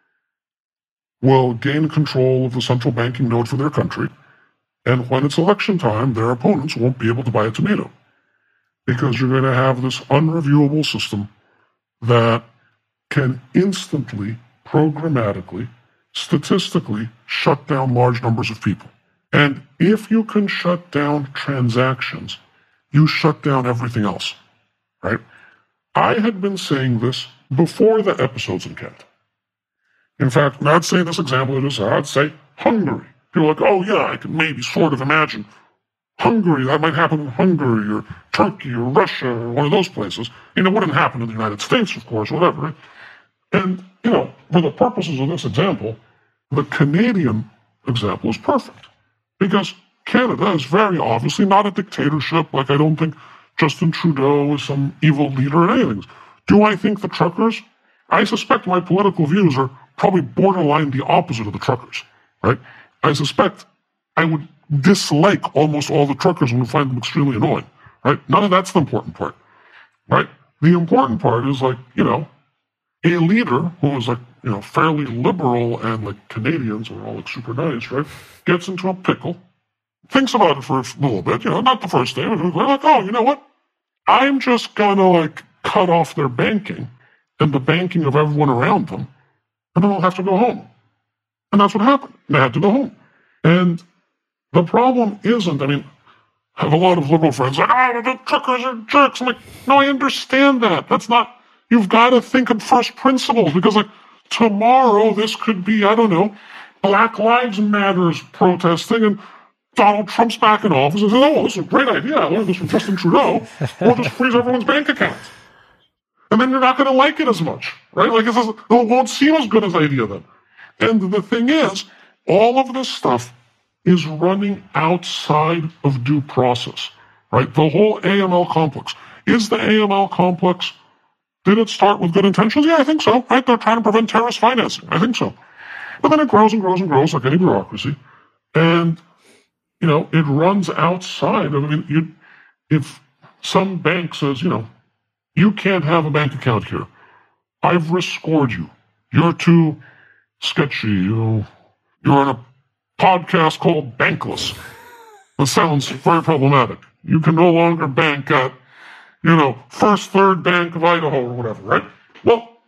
will gain control of the central banking node for their country, and when it's election time, their opponents won't be able to buy a tomato. Because you're going to have this unreviewable system that can instantly, programmatically, statistically shut down large numbers of people. And if you can shut down transactions, you shut down everything else, right? I had been saying this before the episodes in Canada. In fact, when I'd say this example, I'd say Hungary. People are like, oh yeah, I can maybe sort of imagine Hungary, that might happen in Hungary or Turkey or Russia or one of those places. It wouldn't happen in the United States, of course, whatever. Right? And, for the purposes of this example, the Canadian example is perfect. Because Canada is very obviously not a dictatorship. Like, I don't think Justin Trudeau is some evil leader or anything. Do I think the truckers? I suspect my political views are probably borderline the opposite of the truckers, right? I suspect I would dislike almost all the truckers and would find them extremely annoying, right? None of that's the important part, right? The important part is like, a leader who is like, fairly liberal and like Canadians are all like super nice, right? Gets into a pickle, thinks about it for a little bit, not the first day, but they're like, oh, you know what? I'm just gonna like cut off their banking and the banking of everyone around them, and then they'll have to go home. And that's what happened. They had to go home. And the problem isn't, I have a lot of liberal friends like, oh, the truckers are jerks. I'm like, no, I understand that. That's not, you've got to think of first principles, because like tomorrow this could be, I don't know, Black Lives Matters protesting and Donald Trump's back in office and says, oh, this is a great idea. I learned this from Justin Trudeau. We'll just freeze everyone's bank accounts. And then you're not going to like it as much, right? Like it won't seem as good as an idea then. And the thing is, all of this stuff is running outside of due process, right? The whole AML complex. Is the AML complex, did it start with good intentions? Yeah, I think so, right? They're trying to prevent terrorist financing. I think so. But then it grows and grows and grows like any bureaucracy. And, it runs outside of, if some bank says, you can't have a bank account here. I've risk scored you. You're too sketchy. You're on a podcast called Bankless. That sounds very problematic. You can no longer bank at, First Third Bank of Idaho or whatever, right? Well,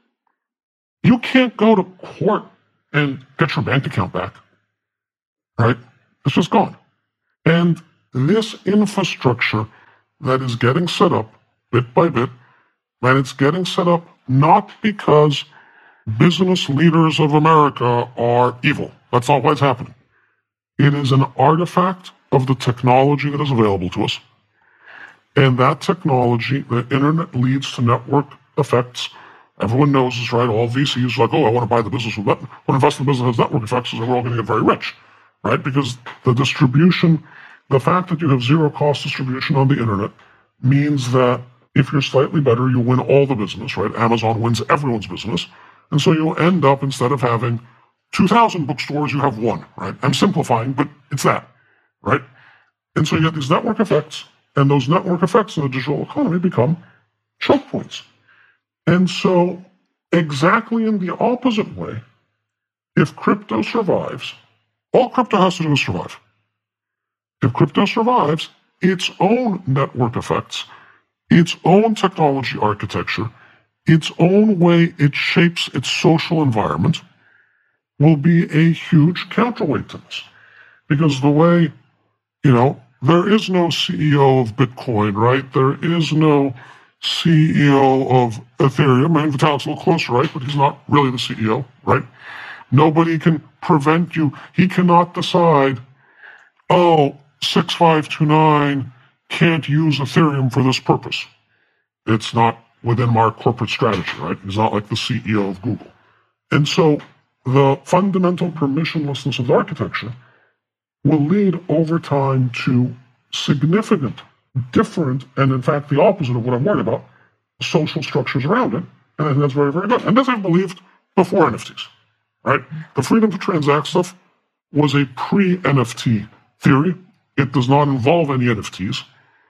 you can't go to court and get your bank account back, right? It's just gone. And this infrastructure that is getting set up bit by bit, and it's getting set up not because business leaders of America are evil. That's not why it's happening. It is an artifact of the technology that is available to us. And that technology, the internet, leads to network effects. Everyone knows this, right? All VCs are like, oh, I want to buy the business with that. When invest in the business has network effects, so we're all going to get very rich, right? Because the distribution, the fact that you have zero cost distribution on the internet means that if you're slightly better, you win all the business, right? Amazon wins everyone's business. And so you'll end up, instead of having 2,000 bookstores, you have one, right? I'm simplifying, but it's that, right? And so you get these network effects, and those network effects in the digital economy become choke points. And so, exactly in the opposite way, if crypto survives, all crypto has to do is survive. If crypto survives, its own network effects, its own technology architecture, its own way it shapes its social environment will be a huge counterweight to this. Because the way, there is no CEO of Bitcoin, right? There is no CEO of Ethereum. I mean, Vitalik's a little closer, right? But he's not really the CEO, right? Nobody can prevent you. He cannot decide, 6529 can't use Ethereum for this purpose. It's not within our corporate strategy, right? He's not like the CEO of Google. And so the fundamental permissionlessness of the architecture will lead over time to significant, different, and in fact the opposite of what I'm worried about, social structures around it. And I think that's very, very good. And this I've believed before NFTs, right? The freedom to transact stuff was a pre-NFT theory. It does not involve any NFTs.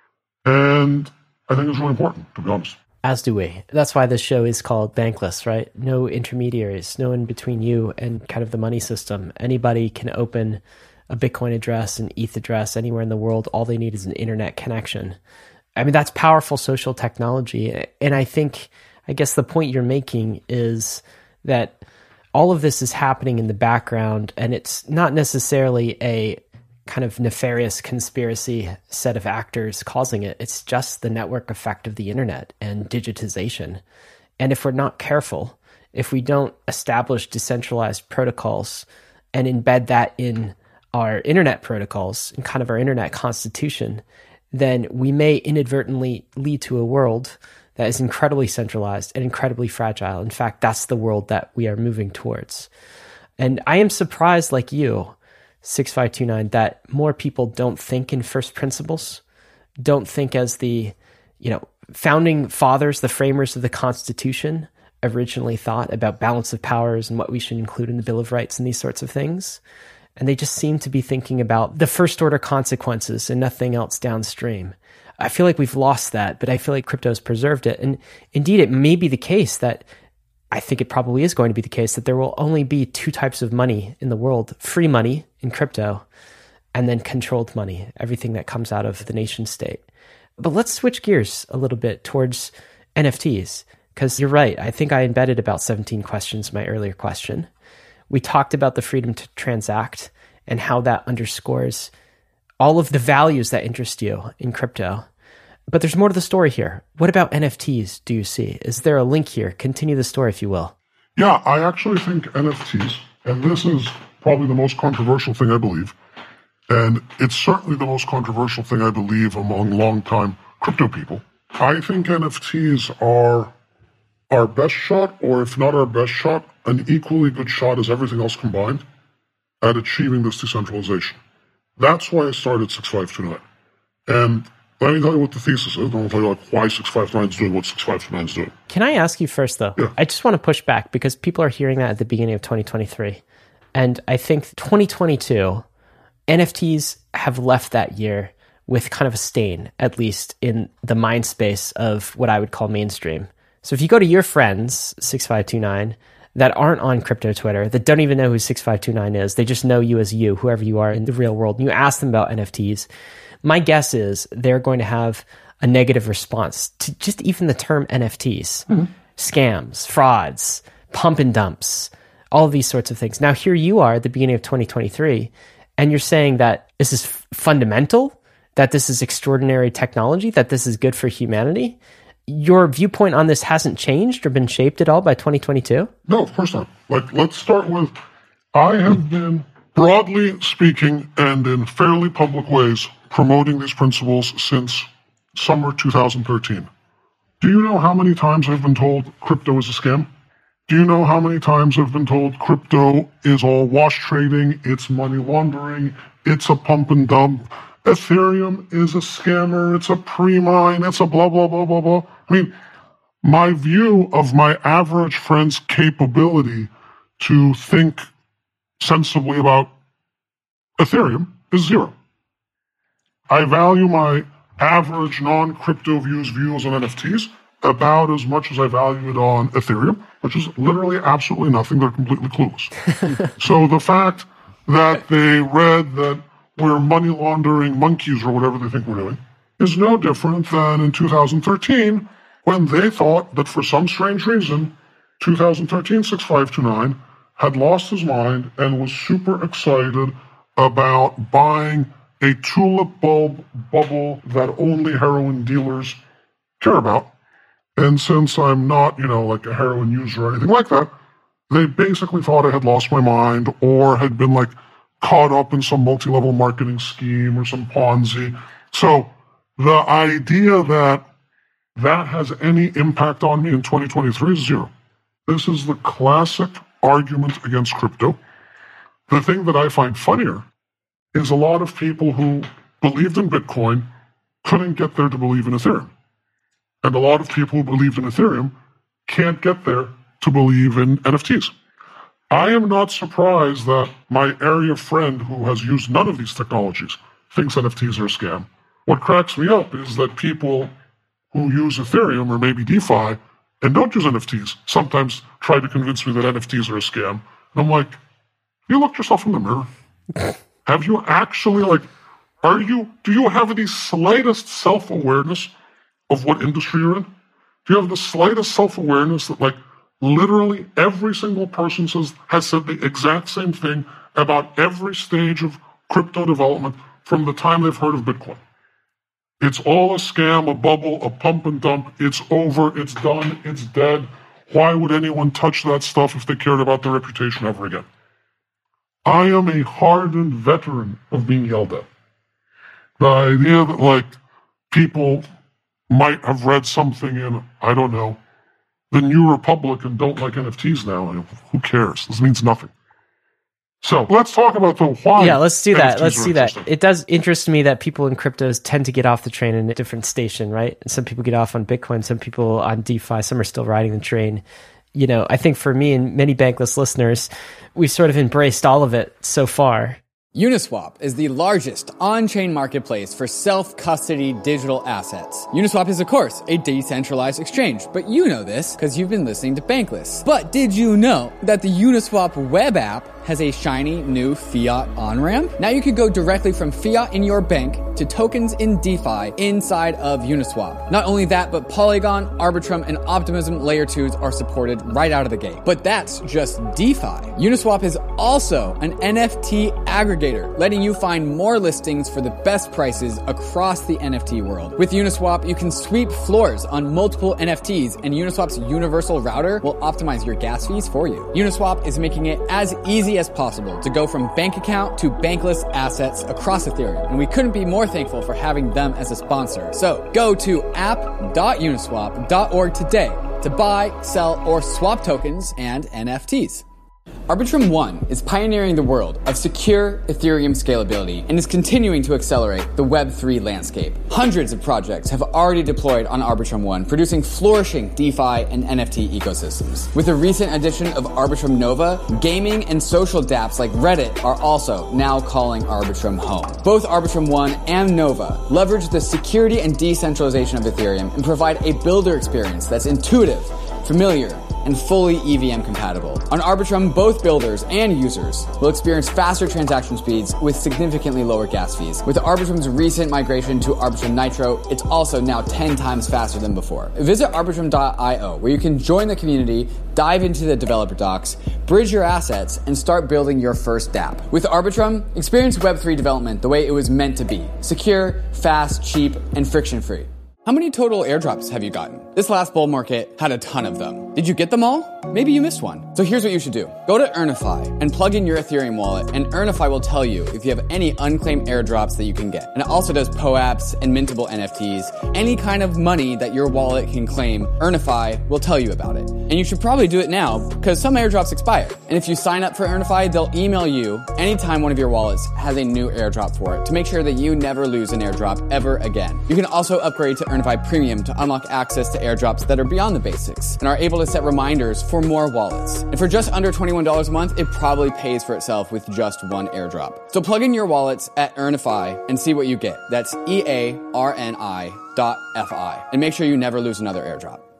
And I think it's really important, to be honest. As do we. That's why this show is called Bankless, right? No intermediaries, no in between you and kind of the money system. Anybody can open a Bitcoin address, an ETH address anywhere in the world. All they need is an internet connection. I mean, that's powerful social technology. And I guess the point you're making is that all of this is happening in the background, and it's not necessarily a kind of nefarious conspiracy set of actors causing it. It's just the network effect of the internet and digitization. And if we're not careful, if we don't establish decentralized protocols and embed that in our internet protocols and kind of our internet constitution, then we may inadvertently lead to a world that is incredibly centralized and incredibly fragile. In fact, that's the world that we are moving towards. And I am surprised, like you, 6529, that more people don't think in first principles, don't think as the, founding fathers, the framers of the Constitution originally thought about balance of powers and what we should include in the Bill of Rights and these sorts of things. And they just seem to be thinking about the first order consequences and nothing else downstream. I feel like we've lost that, but I feel like crypto's preserved it. And indeed, it may be the case that, I think it probably is going to be the case, that there will only be two types of money in the world: free money in crypto, and then controlled money, everything that comes out of the nation state. But let's switch gears a little bit towards NFTs, because you're right. I think I embedded about 17 questions in my earlier question. We talked about the freedom to transact and how that underscores all of the values that interest you in crypto. But there's more to the story here. What about NFTs do you see? Is there a link here? Continue the story, if you will. Yeah, I actually think NFTs, and this is probably the most controversial thing I believe, and it's certainly the most controversial thing I believe among longtime crypto people. I think NFTs are our best shot, or if not our best shot, an equally good shot as everything else combined at achieving this decentralization. That's why I started 6529. And let me tell you what the thesis is, and I'll tell you why 6529 is doing what 6529 is doing. Can I ask you first, though? Yeah. I just want to push back because people are hearing that at the beginning of 2023. And I think 2022, NFTs have left that year with kind of a stain, at least in the mind space of what I would call mainstream. So if you go to your friends, 6529, that aren't on crypto Twitter, that don't even know who 6529 is, they just know you as you, whoever you are in the real world, and you ask them about NFTs, my guess is they're going to have a negative response to just even the term NFTs. Mm-hmm. Scams, frauds, pump and dumps, all of these sorts of things. Now, here you are at the beginning of 2023, and you're saying that this is fundamental, that this is extraordinary technology, that this is good for humanity. Your viewpoint on this hasn't changed or been shaped at all by 2022? No, of course not. Let's start with, I have been, broadly speaking and in fairly public ways, promoting these principles since summer 2013. Do you know how many times I've been told crypto is a scam? Do you know how many times I've been told crypto is all wash trading, it's money laundering, it's a pump and dump, Ethereum is a scammer, it's a pre-mine, it's a blah, blah, blah, blah, blah. I mean, my view of my average friend's capability to think sensibly about Ethereum is zero. I value my average non-crypto views on NFTs about as much as I value it on Ethereum, which is literally absolutely nothing. They're completely clueless. So the fact that they read that we're money laundering monkeys or whatever they think we're doing is no different than in 2013 when they thought that for some strange reason, 2013 6529 had lost his mind and was super excited about buying a tulip bulb bubble that only heroin dealers care about. And since I'm not, like a heroin user or anything like that, they basically thought I had lost my mind or had been caught up in some multi-level marketing scheme or some Ponzi. So the idea that has any impact on me in 2023 is zero. This is the classic argument against crypto. The thing that I find funnier is a lot of people who believed in Bitcoin couldn't get there to believe in Ethereum. And a lot of people who believed in Ethereum can't get there to believe in NFTs. I am not surprised that my area friend who has used none of these technologies thinks NFTs are a scam. What cracks me up is that people who use Ethereum or maybe DeFi and don't use NFTs sometimes try to convince me that NFTs are a scam. And I'm like, you looked yourself in the mirror. Have you actually, do you have the slightest self-awareness of what industry you're in? Do you have the slightest self-awareness that, literally every single person has said the exact same thing about every stage of crypto development from the time they've heard of Bitcoin? It's all a scam, a bubble, a pump and dump. It's over. It's done. It's dead. Why would anyone touch that stuff if they cared about their reputation ever again? I am a hardened veteran of being yelled at. The idea that, people might have read something in, I don't know, the New Republic and don't like NFTs now. Who cares? This means nothing. So let's talk about the why. Yeah, let's do that. NFTs Let's do interesting. that. It does interest me that people in cryptos tend to get off the train in a different station, right? Some people get off on Bitcoin, some people on DeFi, some are still riding the train. I think for me and many Bankless listeners, we've sort of embraced all of it so far. Uniswap is the largest on-chain marketplace for self-custody digital assets. Uniswap is, of course, a decentralized exchange, but you know this because you've been listening to Bankless. But did you know that the Uniswap web app has a shiny new fiat on-ramp? Now you can go directly from fiat in your bank to tokens in DeFi inside of Uniswap. Not only that, but Polygon, Arbitrum, and Optimism Layer 2s are supported right out of the gate. But that's just DeFi. Uniswap is also an NFT aggregator, letting you find more listings for the best prices across the NFT world. With Uniswap, you can sweep floors on multiple NFTs, and Uniswap's universal router will optimize your gas fees for you. Uniswap is making it as easy as possible to go from bank account to bankless assets across Ethereum, and we couldn't be more thankful for having them as a sponsor. So go to app.uniswap.org today to buy, sell, or swap tokens and NFTs. Arbitrum One is pioneering the world of secure Ethereum scalability and is continuing to accelerate the Web3 landscape. Hundreds of projects have already deployed on Arbitrum One, producing flourishing DeFi and NFT ecosystems. With the recent addition of Arbitrum Nova, gaming and social dApps like Reddit are also now calling Arbitrum home. Both Arbitrum One and Nova leverage the security and decentralization of Ethereum and provide a builder experience that's intuitive, familiar, and fully EVM compatible. On Arbitrum, both builders and users will experience faster transaction speeds with significantly lower gas fees. With Arbitrum's recent migration to Arbitrum Nitro, it's also now 10 times faster than before. Visit arbitrum.io, where you can join the community, dive into the developer docs, bridge your assets, and start building your first dApp. With Arbitrum, experience Web3 development the way it was meant to be: secure, fast, cheap, and friction-free. How many total airdrops have you gotten? This last bull market had a ton of them. Did you get them all? Maybe you missed one. So here's what you should do. Go to Earnify and plug in your Ethereum wallet, and Earnify will tell you if you have any unclaimed airdrops that you can get. And it also does POAPs and mintable NFTs. Any kind of money that your wallet can claim, Earnify will tell you about it. And you should probably do it now because some airdrops expire. And if you sign up for Earnify, they'll email you anytime one of your wallets has a new airdrop for it to make sure that you never lose an airdrop ever again. You can also upgrade to Earnify Premium to unlock access to airdrops that are beyond the basics and are able to set reminders for more wallets. And for just under $21 a month, it probably pays for itself with just one airdrop. So plug in your wallets at Earnify and see what you get. That's EARNI.FI. And make sure you never lose another airdrop.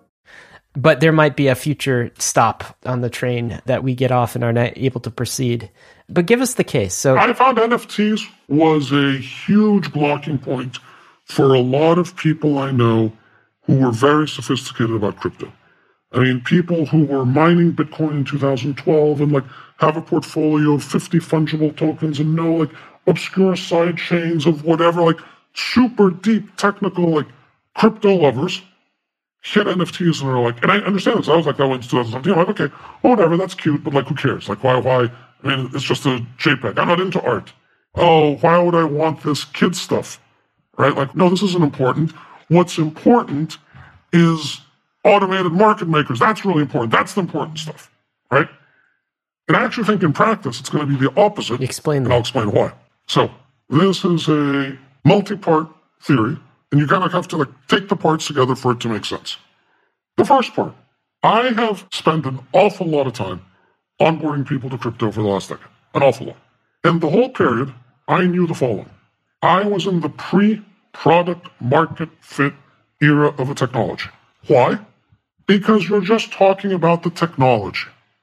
But there might be a future stop on the train that we get off and are not able to proceed. But give us the case. So I found NFTs was a huge blocking point for a lot of people I know who were very sophisticated about crypto. I mean, people who were mining Bitcoin in 2012 and have a portfolio of 50 fungible tokens and know obscure side chains of whatever, super deep technical crypto lovers hit NFTs and are and I understand this. I was that way in 2017. I'm okay, whatever, that's cute, but who cares? Why? I mean, it's just a JPEG. I'm not into art. Oh, why would I want this kid stuff? Right? No, this isn't important. What's important is automated market makers. That's really important. That's the important stuff, right? And I actually think in practice it's going to be the opposite. Explain that. And I'll explain why. So this is a multi-part theory, and you kind of have to take the parts together for it to make sense. The first part, I have spent an awful lot of time onboarding people to crypto for the last decade. An awful lot. And the whole period, I knew the following. I was in the pre-product market fit era of a technology. Why? Because you're just talking about the technology.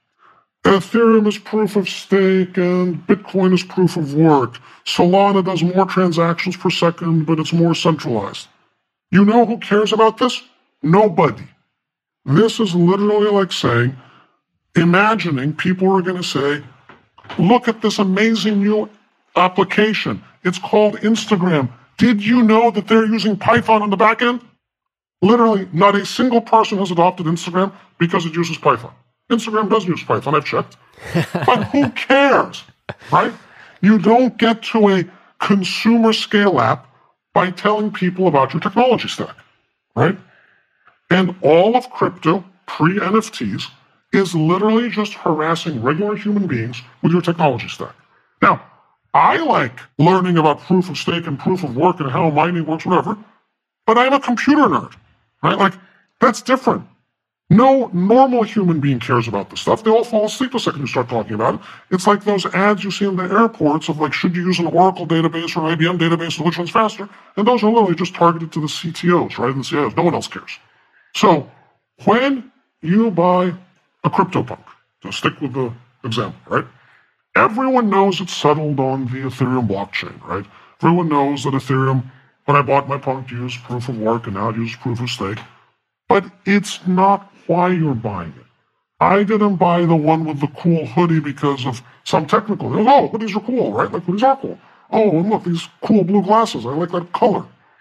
Ethereum is proof of stake and Bitcoin is proof of work. Solana does more transactions per second, but it's more centralized. You know who cares about this? Nobody. This is literally like saying, imagining people are going to say, look at this amazing new application. It's called Instagram. Did you know that they're using Python on the back end? Literally, not a single person has adopted Instagram because it uses Python. Instagram does use Python, I've checked. But who cares, right? You don't get to a consumer scale app by telling people about your technology stack, right? And all of crypto, pre-NFTs, is literally just harassing regular human beings with your technology stack. Now, I like learning about proof of stake and proof of work and how mining works, whatever, but I'm a computer nerd, right? That's different. No normal human being cares about this stuff. They all fall asleep the second you start talking about it. It's like those ads you see in the airports of should you use an Oracle database or an IBM database and which one's faster? And those are literally just targeted to the CTOs, right? And the CIOs. No one else cares. So when you buy a CryptoPunk, to stick with the example, right? Everyone knows it's settled on the Ethereum blockchain, right? Everyone knows that Ethereum, when I bought my punk, used proof of work and now it uses proof of stake. But it's not why you're buying it. I didn't buy the one with the cool hoodie because of some technical. Oh, hoodies are cool, right? Hoodies are cool. Oh, and look, these cool blue glasses. I like that color.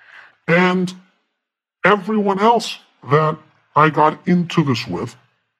And everyone else that I got into this with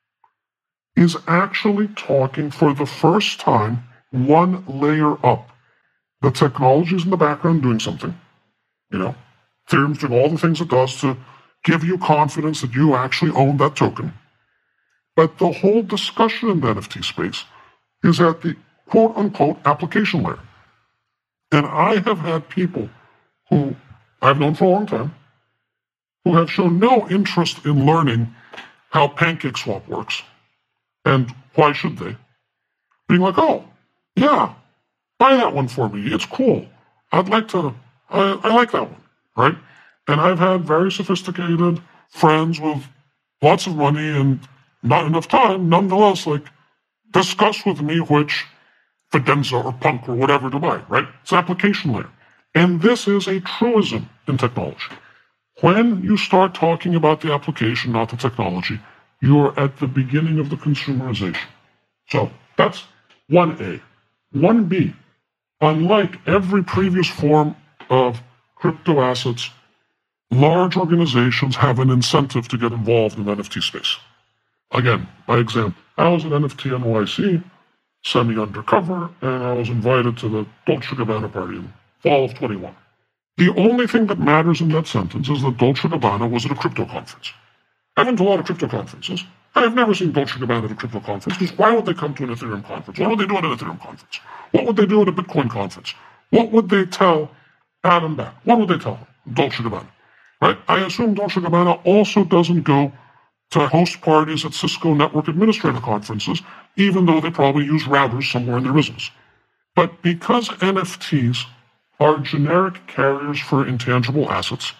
is actually talking for the first time one layer up. The technology is in the background doing something. Ethereum's doing all the things it does to give you confidence that you actually own that token. But the whole discussion in the NFT space is at the quote-unquote application layer. And I have had people who I've known for a long time who have shown no interest in learning how PancakeSwap works and why should they, being like, oh, yeah, buy that one for me. It's cool. I like that one, right? And I've had very sophisticated friends with lots of money and not enough time, nonetheless, discuss with me which Fidenza or Punk or whatever to buy, right? It's an application layer. And this is a truism in technology. When you start talking about the application, not the technology, you're at the beginning of the consumerization. So that's 1A. 1B, unlike every previous form of crypto assets, large organizations have an incentive to get involved in the NFT space. Again, by example, I was at NFT NYC, semi-undercover, and I was invited to the Dolce & Gabbana party in fall of 21. The only thing that matters in that sentence is that Dolce & Gabbana was at a crypto conference. I've been to a lot of crypto conferences. I have never seen Dolce & Gabbana at a crypto conference, because why would they come to an Ethereum conference? What would they do at an Ethereum conference? What would they do at a Bitcoin conference? What would they tell Adam Back? What would they tell him? Dolce & Gabbana. Right? I assume Dolce & Gabbana also doesn't go to host parties at Cisco Network Administrator conferences, even though they probably use routers somewhere in their business. But because NFTs are generic carriers for intangible assets,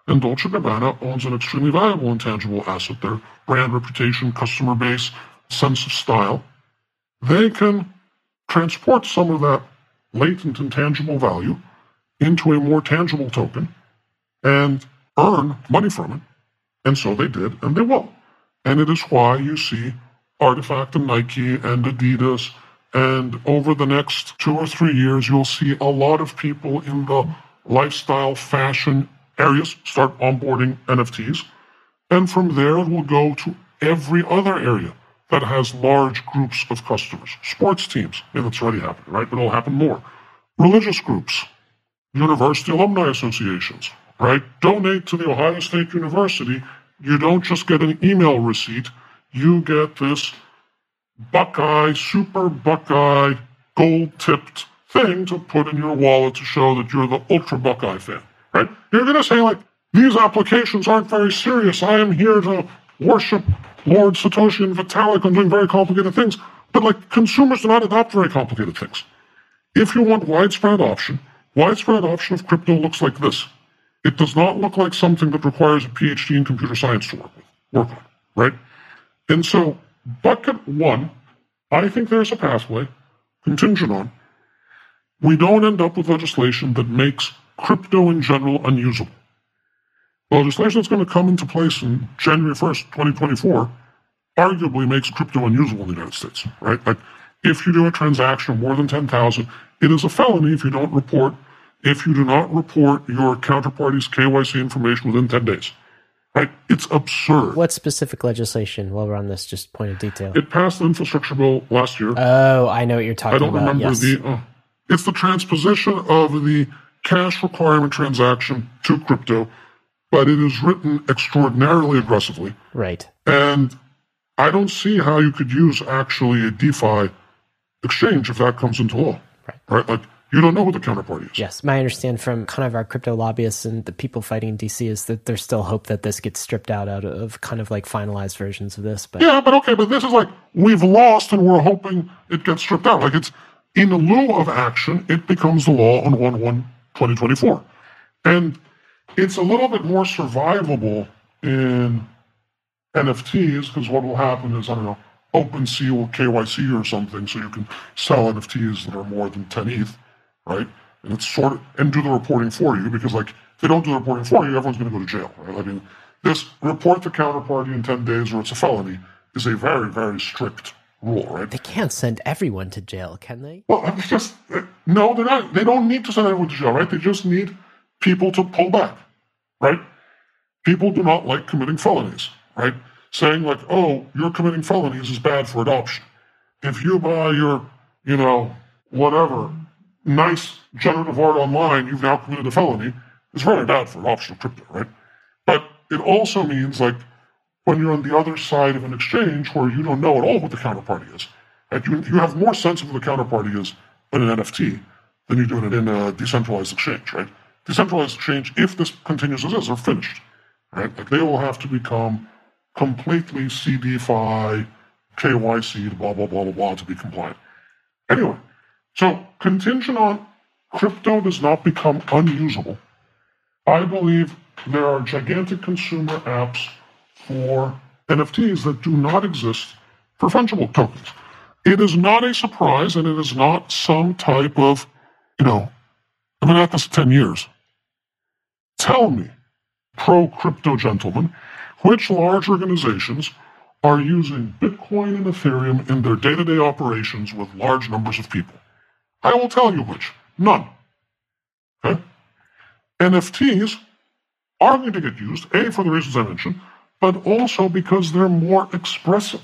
and Dolce & Gabbana owns an extremely valuable intangible asset, their brand reputation, customer base, sense of style. They can transport some of that latent intangible value into a more tangible token and earn money from it. And so they did, and they will. And it is why you see Artifact and Nike and Adidas, and over the next 2 or 3 years, you'll see a lot of people in the lifestyle fashion areas start onboarding NFTs. And from there, it will go to every other area that has large groups of customers. Sports teams, that's already happened, right? But it'll happen more. Religious groups, university alumni associations, right? Donate to the Ohio State University. You don't just get an email receipt. You get this Buckeye, super Buckeye, gold-tipped thing to put in your wallet to show that you're the ultra Buckeye fan, right? You're going to say, like, these applications aren't very serious. I am here to worship Lord Satoshi and Vitalik. I'm doing very complicated things. But, like, consumers do not adopt very complicated things. If you want widespread adoption of crypto looks like this. It does not look like something that requires a PhD in computer science to work on, right? And so, bucket one, I think there's a pathway, contingent on, we don't end up with legislation that makes crypto in general unusable. The legislation that's going to come into place in January 1st, 2024, arguably makes crypto unusable in the United States, right? Like, if you do a transaction of more than 10,000, it is a felony if you do not report your counterparty's KYC information within 10 days. Right? It's absurd. What specific legislation, while we're on this, just point of detail? It passed the infrastructure bill last year. Oh, I know what you're talking about. I don't remember it's the transposition of the cash requirement transaction to crypto, but it is written extraordinarily aggressively. Right. And I don't see how you could use actually a DeFi exchange if that comes into law. Right? Like, you don't know who the counterparty is. Yes. My understanding from kind of our crypto lobbyists and the people fighting in DC is that there's still hope that this gets stripped out of kind of like finalized versions of this. But yeah, but this is like, we've lost and we're hoping it gets stripped out. Like, it's in lieu of action, it becomes the law on 1/1/2024. And it's a little bit more survivable in NFTs because what will happen is, I don't know, OpenSea will KYC or something so you can sell NFTs that are more than 10 ETH. Right? And it's and do the reporting for you because, like, if they don't do the reporting for you, everyone's going to go to jail, right? I mean, this report to counterparty in 10 days or it's a felony is a very, very strict rule, right? They can't send everyone to jail, can they? Well, no, they're not. They don't need to send everyone to jail, right? They just need people to pull back, right? People do not like committing felonies, right? Saying, like, oh, you're committing felonies is bad for adoption. If you buy your, whatever, nice generative art online, you've now committed a felony, is very bad for adoption of crypto, right? But it also means, like, when you're on the other side of an exchange where you don't know at all what the counterparty is, right? You have more sense of who the counterparty is in an NFT than you do in a decentralized exchange, right? Decentralized exchange, if this continues as is, are finished, right? Like, they will have to become completely CDFI, KYC, blah, blah, blah, blah, blah, to be compliant. Anyway, so, contingent on crypto does not become unusable, I believe there are gigantic consumer apps for NFTs that do not exist for fungible tokens. It is not a surprise, and it is not some type of, I've been at this 10 years. Tell me, pro-crypto gentlemen, which large organizations are using Bitcoin and Ethereum in their day-to-day operations with large numbers of people? I will tell you which. None. Okay? NFTs are going to get used, A, for the reasons I mentioned, but also because they're more expressive.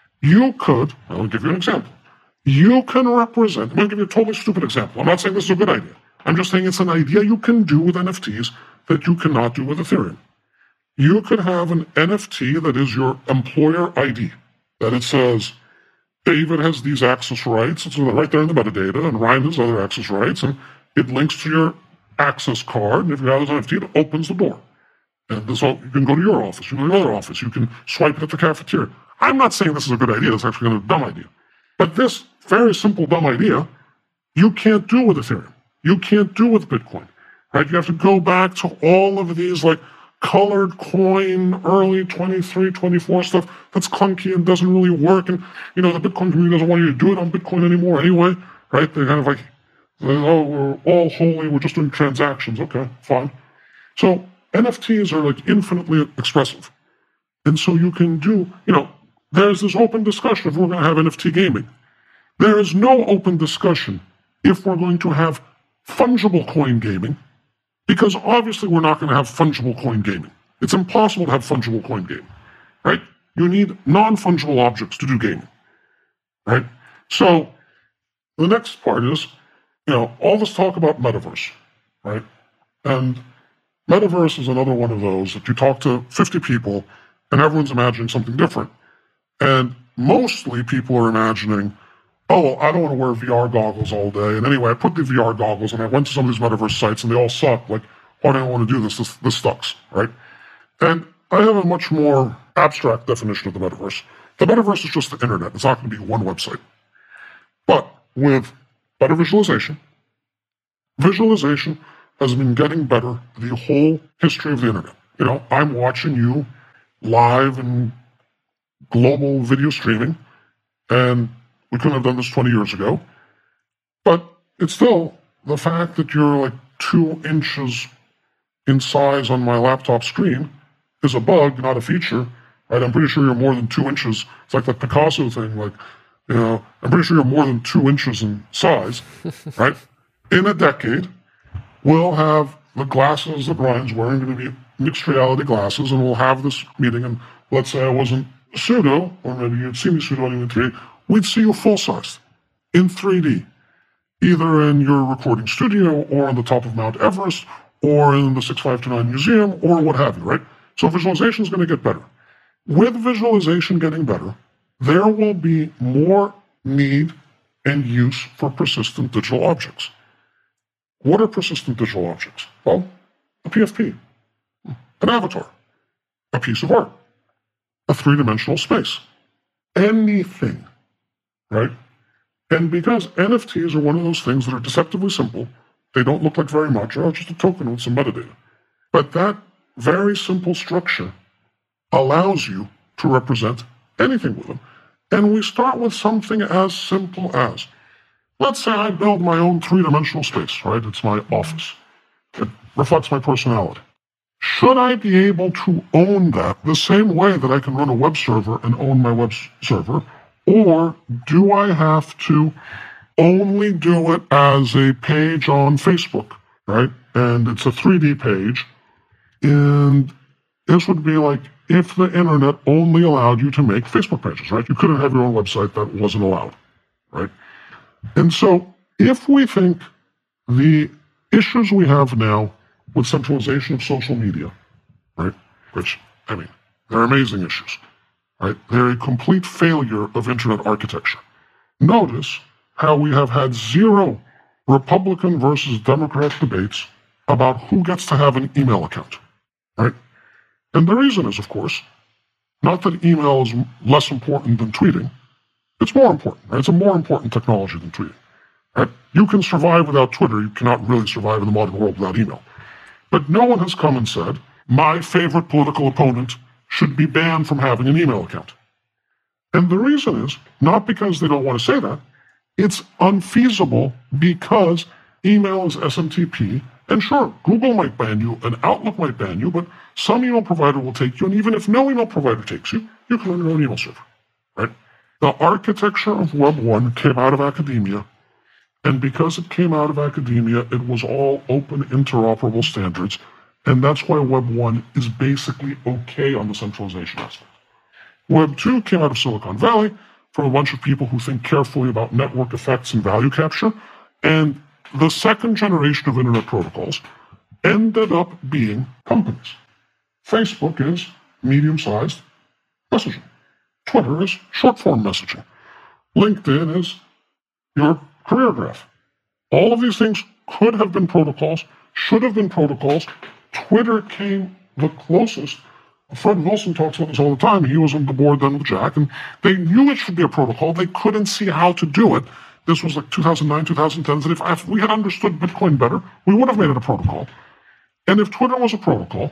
I'll give you an example. You can represent, I'm going to give you a totally stupid example. I'm not saying this is a good idea. I'm just saying it's an idea you can do with NFTs that you cannot do with Ethereum. You could have an NFT that is your employer ID, that it says, David has these access rights, it's right there in the metadata, and Ryan has other access rights, and it links to your access card, and if you have this NFT, it opens the door. And you can go to your office, you can go to another office, you can swipe it at the cafeteria. I'm not saying this is a good idea, it's actually a dumb idea. But this very simple dumb idea, you can't do with Ethereum. You can't do with Bitcoin, right? You have to go back to all of these, like, colored coin, early 23, 24 stuff that's clunky and doesn't really work. And, the Bitcoin community doesn't want you to do it on Bitcoin anymore anyway, right? They're kind of like, oh, we're all holy, we're just doing transactions. Okay, fine. So NFTs are like infinitely expressive. And so you can do, there's this open discussion if we're going to have NFT gaming. There is no open discussion if we're going to have fungible coin gaming, because obviously we're not going to have fungible coin gaming. It's impossible to have fungible coin gaming, right? You need non-fungible objects to do gaming, right? So the next part is, all this talk about metaverse, right? And metaverse is another one of those that you talk to 50 people and everyone's imagining something different. And mostly people are imagining, oh, well, I don't want to wear VR goggles all day. And anyway, I put the VR goggles and I went to some of these metaverse sites and they all suck. Like, why do I want to do this? This sucks, right? And I have a much more abstract definition of the metaverse. The metaverse is just the internet. It's not going to be one website. But with better visualization has been getting better the whole history of the internet. I'm watching you live and global video streaming, and we couldn't have done this 20 years ago. But it's still the fact that you're like 2 inches in size on my laptop screen is a bug, not a feature. Right? I'm pretty sure you're more than 2 inches. It's like the Picasso thing. Like, I'm pretty sure you're more than 2 inches in size. Right? In a decade, we'll have the glasses that Ryan's wearing going to be mixed reality glasses, and we'll have this meeting. And let's say I wasn't pseudo, or maybe you'd see me pseudo in 3D. We'd see you full size in 3D, either in your recording studio or on the top of Mount Everest or in the 6529 museum or what have you, right? So visualization is going to get better. With visualization getting better, there will be more need and use for persistent digital objects. What are persistent digital objects? Well, a PFP, an avatar, a piece of art, a 3-dimensional space, anything, right? And because NFTs are one of those things that are deceptively simple, they don't look like very much, or just a token with some metadata. But that very simple structure allows you to represent anything with them. And we start with something as simple as, let's say I build my own 3-dimensional space, right? It's my office. It reflects my personality. Should I be able to own that the same way that I can run a web server and own my web server? Or do I have to only do it as a page on Facebook, right? And it's a 3D page. And this would be like if the internet only allowed you to make Facebook pages, right? You couldn't have your own website, that wasn't allowed, right? And so if we think the issues we have now with centralization of social media, right? Which, they're amazing issues, right? They're a complete failure of internet architecture. Notice how we have had 0 Republican versus Democrat debates about who gets to have an email account, right? And the reason is, of course, not that email is less important than tweeting. It's more important, right? It's a more important technology than tweeting, right? You can survive without Twitter. You cannot really survive in the modern world without email. But no one has come and said, my favorite political opponent should be banned from having an email account. And the reason is not because they don't want to say that. It's unfeasible because email is SMTP. And sure, Google might ban you and Outlook might ban you, but some email provider will take you. And even if no email provider takes you, you can run your own email server, right? The architecture of Web 1 came out of academia. And because it came out of academia, it was all open, interoperable standards. And that's why Web 1 is basically okay on the centralization aspect. Web 2 came out of Silicon Valley from a bunch of people who think carefully about network effects and value capture. And the second generation of internet protocols ended up being companies. Facebook is medium-sized messaging. Twitter is short-form messaging. LinkedIn is your career graph. All of these things could have been protocols, should have been protocols. Twitter came the closest. Fred Wilson talks about this all the time. He was on the board then with Jack, and they knew it should be a protocol. They couldn't see how to do it. This was like 2009, 2010. And if we had understood Bitcoin better, we would have made it a protocol. And if Twitter was a protocol,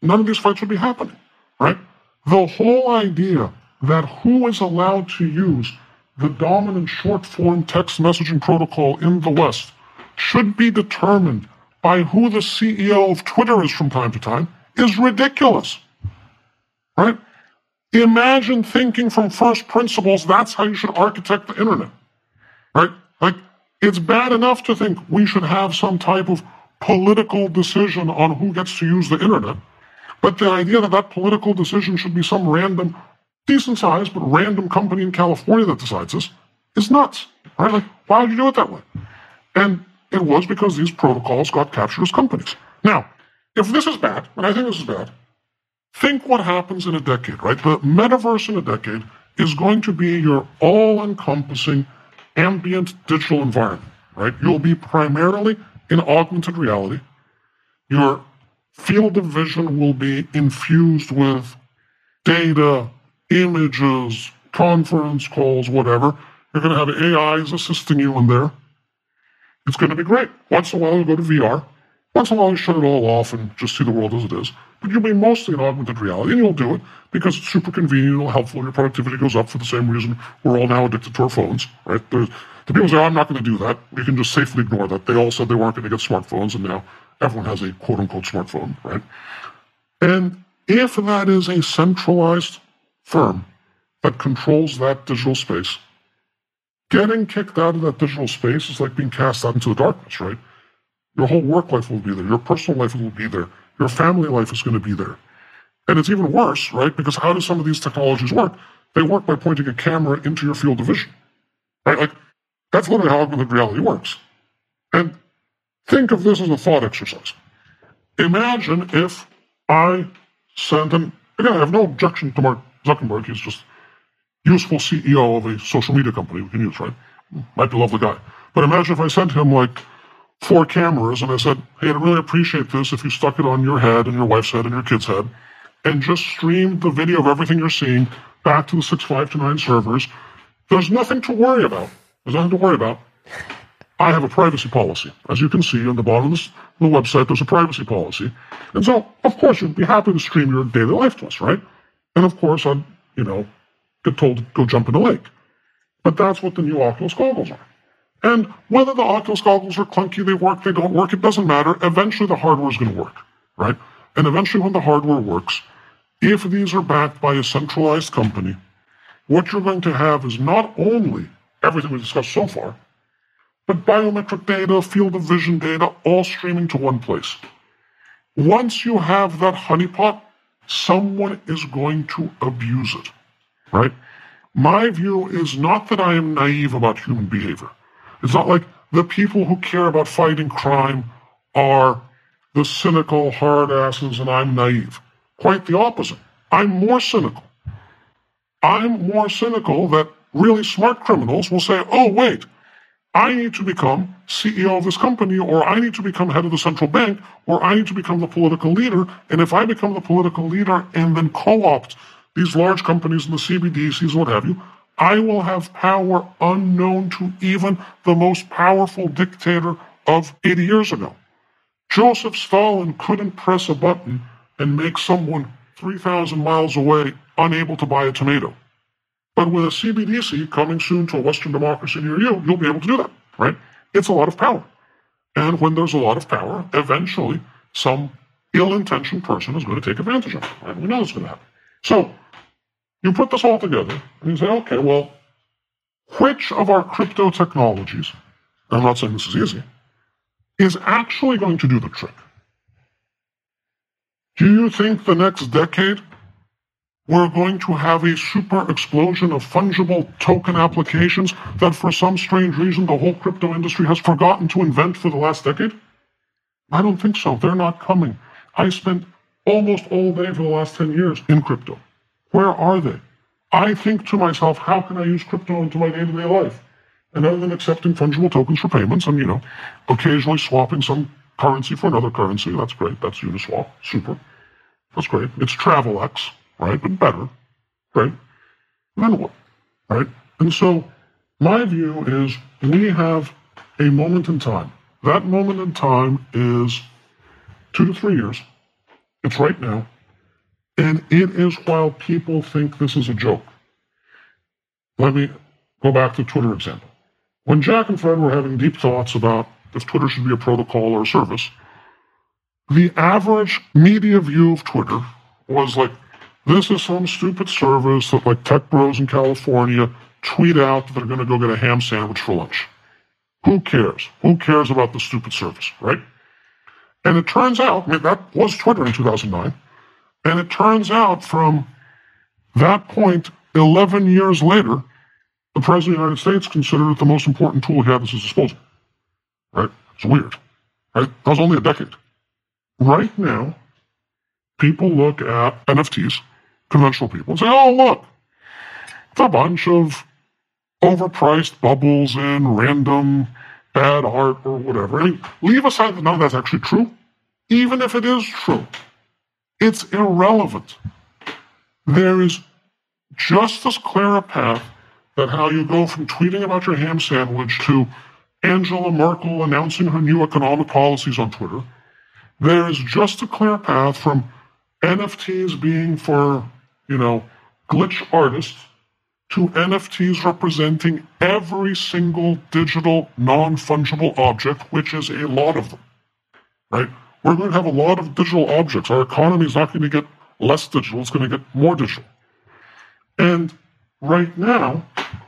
none of these fights would be happening, right? The whole idea that who is allowed to use the dominant short-form text messaging protocol in the West should be determined by who the CEO of Twitter is from time to time is ridiculous, right? Imagine thinking from first principles that's how you should architect the internet, right? Like, it's bad enough to think we should have some type of political decision on who gets to use the internet, but the idea that that political decision should be some random, decent-sized, but random company in California that decides this is nuts, right? Like, why would you do it that way? And it was because these protocols got captured as companies. Now, if this is bad, and I think this is bad, think what happens in a decade, right? The metaverse in a decade is going to be your all-encompassing ambient digital environment, right? You'll be primarily in augmented reality. Your field of vision will be infused with data, images, conference calls, whatever. You're going to have AIs assisting you in there. It's going to be great. Once in a while, you go to VR. Once in a while, you shut it all off and just see the world as it is. But you'll be mostly in augmented reality, and you'll do it because it's super convenient and helpful, and your productivity goes up for the same reason we're all now addicted to our phones, right? The people say, I'm not going to do that. We can just safely ignore that. They all said they weren't going to get smartphones, and now everyone has a quote-unquote smartphone, right? And if that is a centralized firm that controls that digital space, getting kicked out of that digital space is like being cast out into the darkness, right? Your whole work life will be there. Your personal life will be there. Your family life is going to be there. And it's even worse, right? Because how do some of these technologies work? They work by pointing a camera into your field of vision, right? Like, that's literally how augmented reality works. And think of this as a thought exercise. Imagine if I sent again, I have no objection to Mark Zuckerberg. He's just useful CEO of a social media company we can use, right? Might be a lovely guy. But imagine if I sent him like 4 cameras and I said, hey, I'd really appreciate this if you stuck it on your head and your wife's head and your kid's head and just streamed the video of everything you're seeing back to the 6529 servers. There's nothing to worry about. There's nothing to worry about. I have a privacy policy. As you can see on the bottom of the website, there's a privacy policy. And so, of course, you'd be happy to stream your daily life to us, right? And of course, I'd, get told to go jump in the lake. But that's what the new Oculus goggles are. And whether the Oculus goggles are clunky, they work, they don't work, it doesn't matter. Eventually, the hardware is going to work, right? And eventually, when the hardware works, if these are backed by a centralized company, what you're going to have is not only everything we discussed so far, but biometric data, field of vision data, all streaming to one place. Once you have that honeypot, someone is going to abuse it, right? My view is not that I am naive about human behavior. It's not like the people who care about fighting crime are the cynical hard asses and I'm naive. Quite the opposite. I'm more cynical. I'm more cynical that really smart criminals will say, oh, wait, I need to become CEO of this company, or I need to become head of the central bank, or I need to become the political leader. And if I become the political leader and then co-opt these large companies in the CBDCs and what have you, I will have power unknown to even the most powerful dictator of 80 years ago. Joseph Stalin couldn't press a button and make someone 3,000 miles away unable to buy a tomato. But with a CBDC coming soon to a Western democracy near you, you'll be able to do that, right? It's a lot of power. And when there's a lot of power, eventually some ill-intentioned person is going to take advantage of it, right? We know it's going to happen. So you put this all together and you say, okay, well, which of our crypto technologies, I'm not saying this is easy, is actually going to do the trick? Do you think the next decade we're going to have a super explosion of fungible token applications that for some strange reason the whole crypto industry has forgotten to invent for the last decade? I don't think so. They're not coming. I spent almost all day for the last 10 years in crypto. Where are they? I think to myself, how can I use crypto into my day-to-day life? And other than accepting fungible tokens for payments and, occasionally swapping some currency for another currency, that's great. That's Uniswap. Super. That's great. It's TravelX, right? But better, right? Then what, right? And so my view is we have a moment in time. That moment in time is 2 to 3 years. It's right now. And it is while people think this is a joke. Let me go back to the Twitter example. When Jack and Fred were having deep thoughts about if Twitter should be a protocol or a service, the average media view of Twitter was like, this is some stupid service that like tech bros in California tweet out that they're going to go get a ham sandwich for lunch. Who cares? Who cares about the stupid service, right? And it turns out, that was Twitter in 2009, and it turns out from that point, 11 years later, the President of the United States considered it the most important tool he had at his disposal, right? It's weird, right? That was only a decade. Right now, people look at NFTs, conventional people, and say, oh, look, it's a bunch of overpriced bubbles and random bad art or whatever. I mean, leave aside that none of that's actually true. Even if it is true, it's irrelevant. There is just as clear a path that how you go from tweeting about your ham sandwich to Angela Merkel announcing her new economic policies on Twitter. There is just a clear path from NFTs being for, glitch artists to NFTs representing every single digital non-fungible object, which is a lot of them, right? We're going to have a lot of digital objects. Our economy is not going to get less digital. It's going to get more digital. And right now,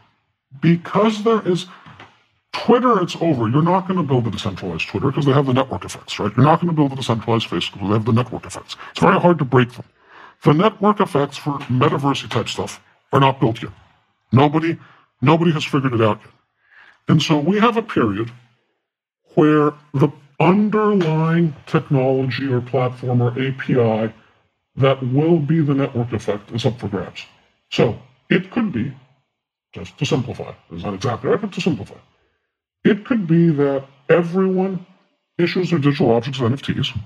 because there is Twitter, it's over. You're not going to build a decentralized Twitter because they have the network effects, right? You're not going to build a decentralized Facebook because they have the network effects. It's very hard to break them. The network effects for metaverse type stuff are not built yet. Nobody has figured it out yet. And so we have a period where the underlying technology or platform or API that will be the network effect is up for grabs. So it could be, just to simplify, it's not exactly right, but to simplify, it could be that everyone issues their digital objects as NFTs,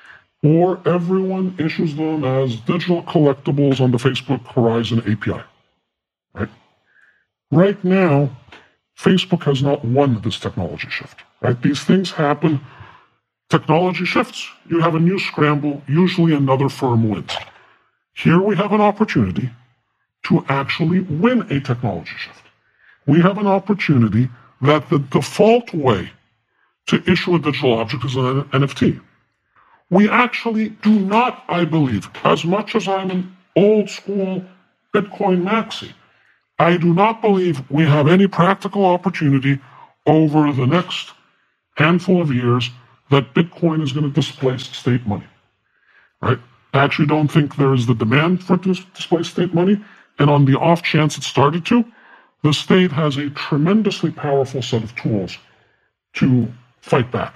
or everyone issues them as digital collectibles on the Facebook Horizon API, right? Right now, Facebook has not won this technology shift, right? These things happen. Technology shifts. You have a new scramble. Usually another firm wins. Here we have an opportunity to actually win a technology shift. We have an opportunity that the default way to issue a digital object is an NFT. We actually do not, I believe, as much as I'm an old school Bitcoin maxi, I do not believe we have any practical opportunity over the next handful of years that Bitcoin is going to displace state money, right? I actually don't think there is the demand for it to displace state money. And on the off chance it started to, the state has a tremendously powerful set of tools to fight back.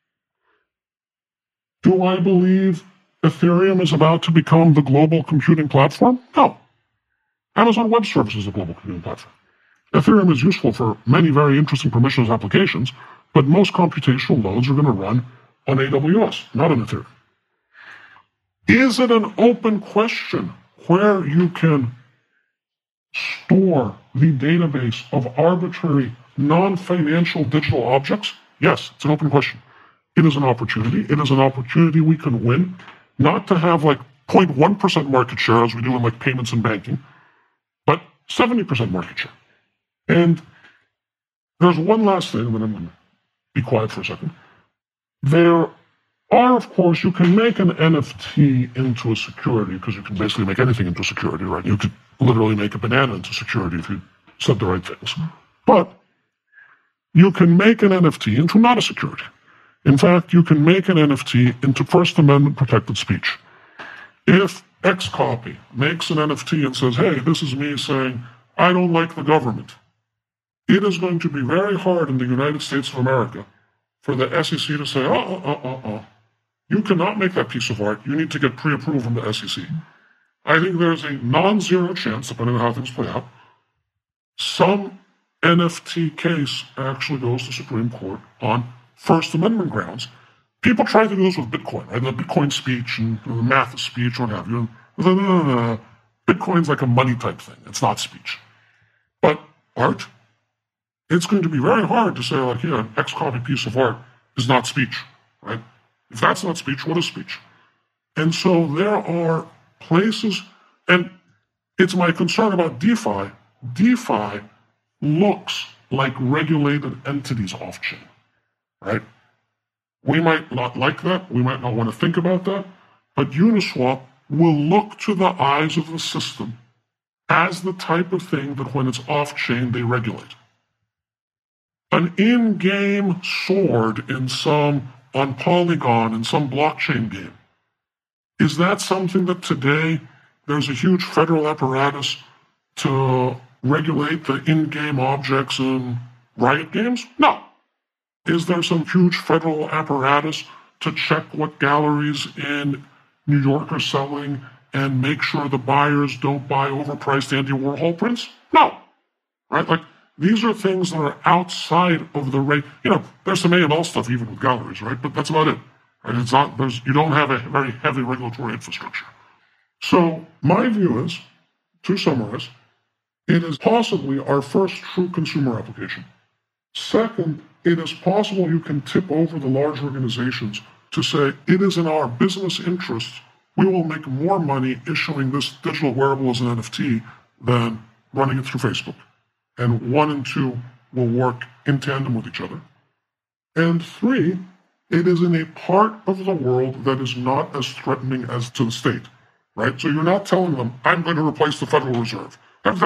Do I believe Ethereum is about to become the global computing platform? No. Amazon Web Services is a global computing platform. Ethereum is useful for many very interesting permissionless applications, but most computational loads are going to run on AWS, not on Ethereum. Is it an open question where you can store the database of arbitrary, non-financial digital objects? Yes, it's an open question. It is an opportunity. It is an opportunity we can win, not to have like 0.1% market share as we do in like payments and banking, but 70% market share. And there's one last thing, and then I'm going to be quiet for a second. There are, of course, you can make an NFT into a security because you can basically make anything into a security, right? You could literally make a banana into security if you said the right things. But you can make an NFT into not a security. In fact, you can make an NFT into First Amendment protected speech. If Xcopy makes an NFT and says, hey, this is me saying, I don't like the government, it is going to be very hard in the United States of America for the SEC to say, you cannot make that piece of art. You need to get pre-approval from the SEC. I think there's a non-zero chance, depending on how things play out, some NFT case actually goes to Supreme Court on First Amendment grounds. People try to do this with Bitcoin, right? The Bitcoin speech and the math of speech, what have you. Bitcoin's like a money type thing. It's not speech. But art, it's going to be very hard to say, like, yeah, an Xcopy piece of art is not speech, right? If that's not speech, what is speech? And so there are places, and it's my concern about DeFi. DeFi looks like regulated entities off-chain, right? We might not like that. We might not want to think about that. But Uniswap will look to the eyes of the system as the type of thing that when it's off-chain, they regulate. An in-game sword on Polygon in some blockchain game. Is that something that today there's a huge federal apparatus to regulate the in-game objects in Riot games? No. Is there some huge federal apparatus to check what galleries in New York are selling and make sure the buyers don't buy overpriced Andy Warhol prints? No. Right? Like, these are things that are outside of the there's some AML stuff even with galleries, right? But that's about it. Right? It's not, you don't have a very heavy regulatory infrastructure. So my view is, to summarize, it is possibly our first true consumer application. Second, it is possible you can tip over the large organizations to say it is in our business interests. We will make more money issuing this digital wearable as an NFT than running it through Facebook. And 1 and 2 will work in tandem with each other. And 3, it is in a part of the world that is not as threatening as to the state, right? So you're not telling them, I'm going to replace the Federal Reserve.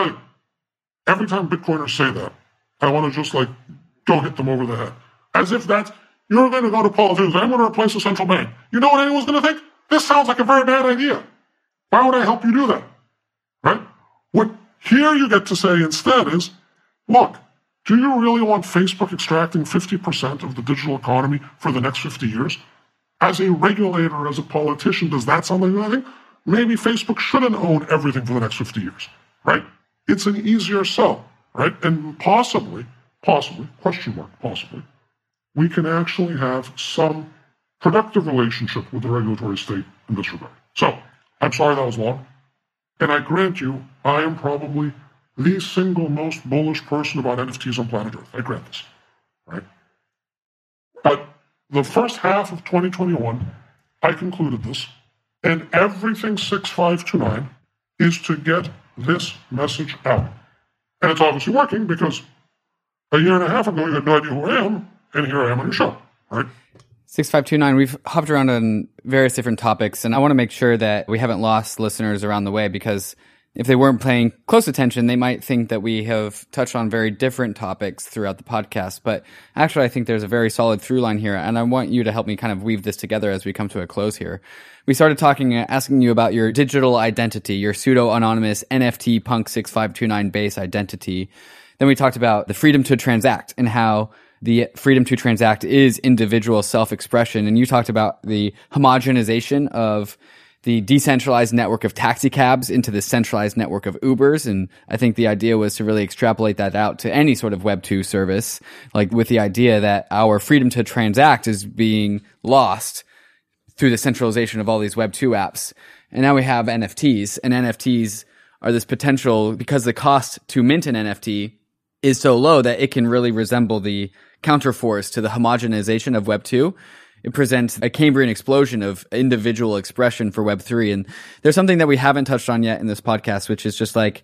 Every time Bitcoiners say that, I want to just go hit them over the head. As if you're going to go to politicians, I'm going to replace the central bank. You know what anyone's going to think? This sounds like a very bad idea. Why would I help you do that? Right? What here you get to say instead is, look, do you really want Facebook extracting 50% of the digital economy for the next 50 years? As a regulator, as a politician, does that sound like anything? Maybe Facebook shouldn't own everything for the next 50 years, right? It's an easier sell, right? And possibly, question mark, possibly, we can actually have some productive relationship with the regulatory state in this regard. So, I'm sorry that was long. And I grant you, I am probably the single most bullish person about NFTs on planet Earth. I grant this, right? But the first half of 2021, I concluded this, and everything 6529 is to get this message out. And it's obviously working because a year and a half ago, you had no idea who I am, and here I am on your show, right? 6529, we've hopped around on various different topics, and I want to make sure that we haven't lost listeners around the way, because if they weren't paying close attention, they might think that we have touched on very different topics throughout the podcast. But actually, I think there's a very solid through line here, and I want you to help me kind of weave this together as we come to a close here. We started asking you about your digital identity, your pseudo-anonymous NFT Punk 6529 base identity. Then we talked about the freedom to transact and how the freedom to transact is individual self-expression. And you talked about the homogenization of the decentralized network of taxi cabs into the centralized network of Ubers. And I think the idea was to really extrapolate that out to any sort of Web2 service, like with the idea that our freedom to transact is being lost through the centralization of all these Web2 apps. And now we have NFTs, and NFTs are this potential, because the cost to mint an NFT is so low that it can really resemble the counterforce to the homogenization of Web2. It presents a Cambrian explosion of individual expression for Web3. And there's something that we haven't touched on yet in this podcast, which is just like,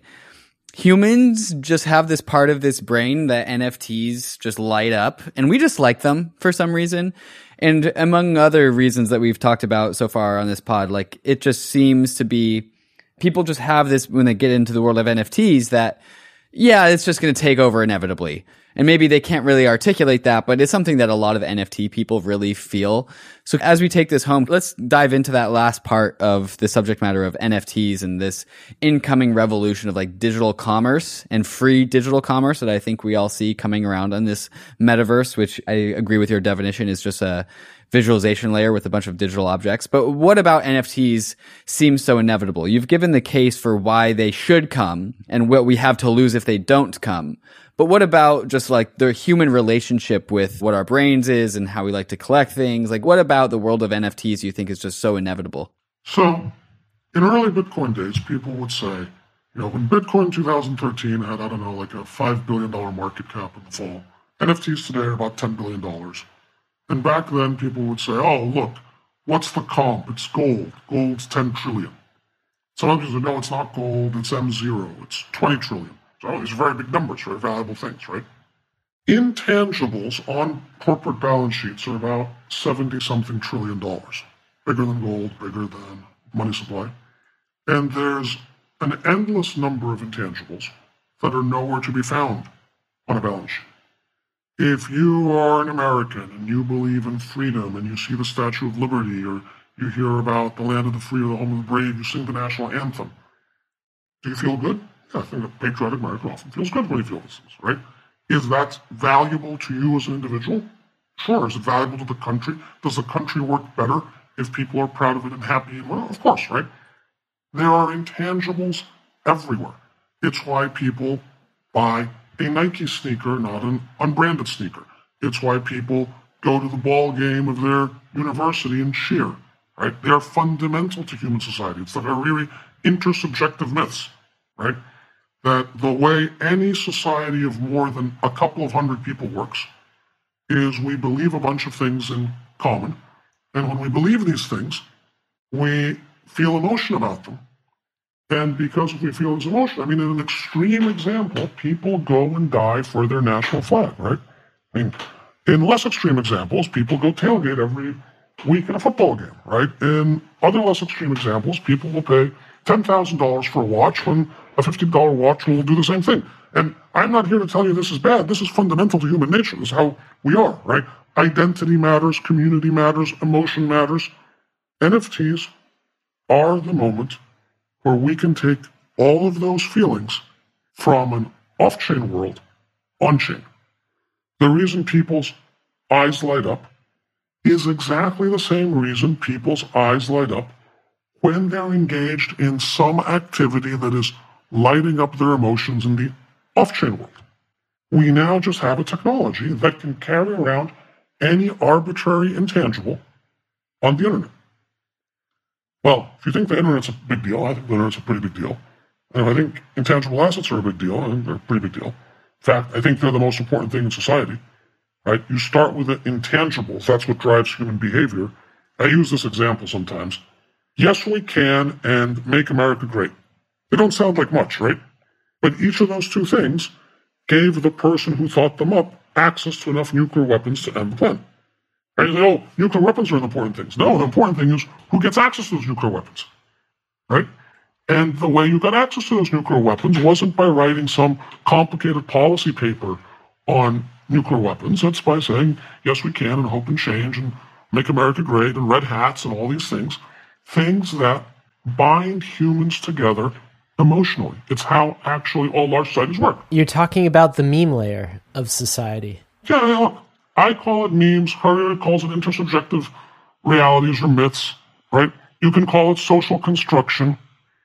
humans just have this part of this brain that NFTs just light up, and we just like them for some reason. And among other reasons that we've talked about so far on this pod, like, it just seems to be, people just have this when they get into the world of NFTs that, yeah, it's just going to take over inevitably. And maybe they can't really articulate that, but it's something that a lot of NFT people really feel. So as we take this home, let's dive into that last part of the subject matter of NFTs and this incoming revolution of like digital commerce and free digital commerce that I think we all see coming around on this metaverse, which I agree with your definition is just a visualization layer with a bunch of digital objects. But what about NFTs seems so inevitable? You've given the case for why they should come and what we have to lose if they don't come. But what about just like the human relationship with what our brains is and how we like to collect things? Like, what about the world of NFTs you think is just so inevitable? So in early Bitcoin days, people would say, when Bitcoin 2013 had, like a $5 billion market cap in the fall, NFTs today are about $10 billion. And back then, people would say, oh, look, What's the comp? It's gold. Gold's 10 trillion. Some others say, no, it's not gold, it's M0, it's 20 trillion. So these are very big numbers, very valuable things, right? Intangibles on corporate balance sheets are about 70-something trillion dollars. Bigger than gold, bigger than money supply. And there's an endless number of intangibles that are nowhere to be found on a balance sheet. If you are an American and you believe in freedom and you see the Statue of Liberty, or you hear about the land of the free or the home of the brave, you sing the national anthem, do you feel good? Yeah, I think a patriotic American often feels good when he feels this, right? Is that valuable to you as an individual? Sure. Is it valuable to the country? Does the country work better if people are proud of it and happy? Well, of course, right? There are intangibles everywhere. It's why people buy a Nike sneaker, not an unbranded sneaker. It's why people go to the ball game of their university and cheer, right? They are fundamental to human society. It's like a really intersubjective myths, right? That the way any society of more than a couple of hundred people works is we believe a bunch of things in common. And when we believe these things, we feel emotion about them. And because we feel this emotion, I mean, in an extreme example, people go and die for their national flag, right? I mean, in less extreme examples, people go tailgate every week in a football game, right? In other less extreme examples, people will pay $10,000 for a watch when a $50 watch will do the same thing. And I'm not here to tell you this is bad. This is fundamental to human nature. This is how we are, right? Identity matters, community matters, emotion matters. NFTs are the moment where we can take all of those feelings from an off-chain world on-chain. The reason people's eyes light up is exactly the same reason people's eyes light up when they're engaged in some activity that is lighting up their emotions in the off-chain world. We now just have a technology that can carry around any arbitrary intangible on the internet. Well, if you think the internet's a big deal, I think the internet's a pretty big deal. And if I think intangible assets are a big deal, I think they're a pretty big deal. In fact, I think they're the most important thing in society, right? You start with the intangibles. That's what drives human behavior. I use this example sometimes. Yes, we can and make America great. They don't sound like much, right? But each of those two things gave the person who thought them up access to enough nuclear weapons to end the planet. Right? You say, oh, nuclear weapons are the important things. No, the important thing is who gets access to those nuclear weapons, right? And the way you got access to those nuclear weapons wasn't by writing some complicated policy paper on nuclear weapons. It's by saying, yes, we can, and hope and change, and make America great, and red hats, and all these things. Things that bind humans together emotionally. It's how actually all large societies work. You're talking about the meme layer of society. Yeah, look, I call it memes. Harari calls it intersubjective realities or myths, right? You can call it social construction.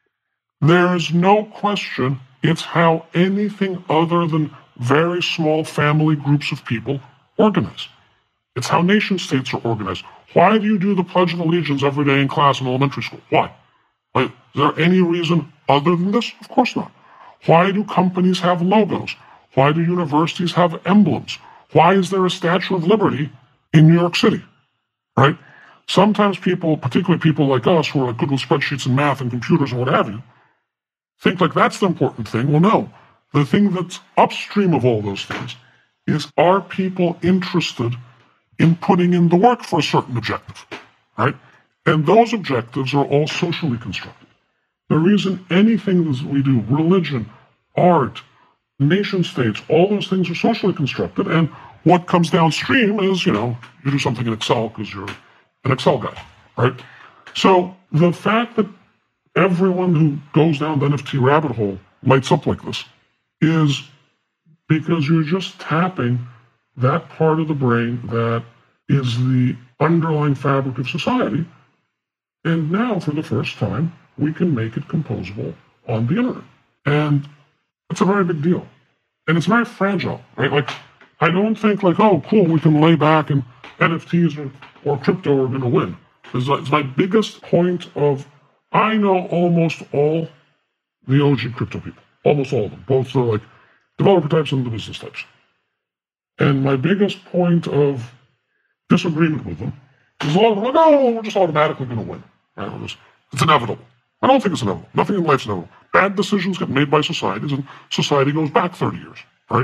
There is no question it's how anything other than very small family groups of people organize. It's how nation states are organized. Why do you do the Pledge of Allegiance every day in class in elementary school? Why? Is there any reason other than this? Of course not. Why do companies have logos? Why do universities have emblems? Why is there a Statue of Liberty in New York City? Right? Sometimes people, particularly people like us who are like good with spreadsheets and math and computers and what have you, think like that's the important thing. Well, no. The thing that's upstream of all those things is, are people interested in putting in the work for a certain objective, right? And those objectives are all socially constructed. The reason anything that we do, religion, art, nation states, all those things are socially constructed, and what comes downstream is, you do something in Excel because you're an Excel guy, right? So the fact that everyone who goes down the NFT rabbit hole lights up like this is because you're just tapping that part of the brain that is the underlying fabric of society. And now, for the first time, we can make it composable on the internet. And it's a very big deal. And it's very fragile, right? Like, I don't think like, oh, cool, we can lay back and NFTs or crypto are going to win. It's my biggest point of, I know almost all the OG crypto people. Almost all of them. Both the like developer types and the business types. And my biggest point of disagreement with them There's a lot of them like, oh, we're just automatically going to win. Right? It's inevitable. I don't think it's inevitable. Nothing in life's inevitable. Bad decisions get made by societies, and society goes back 30 years, right?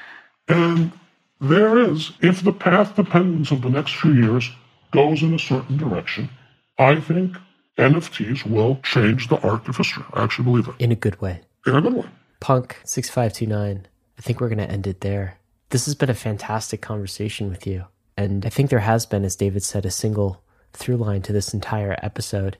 And there is, if the path dependence of the next few years goes in a certain direction, I think NFTs will change the arc of history. I actually believe it. In a good way. In a good way. Punk 6529, I think we're going to end it there. This has been a fantastic conversation with you. And I think there has been, as David said, a single through line to this entire episode.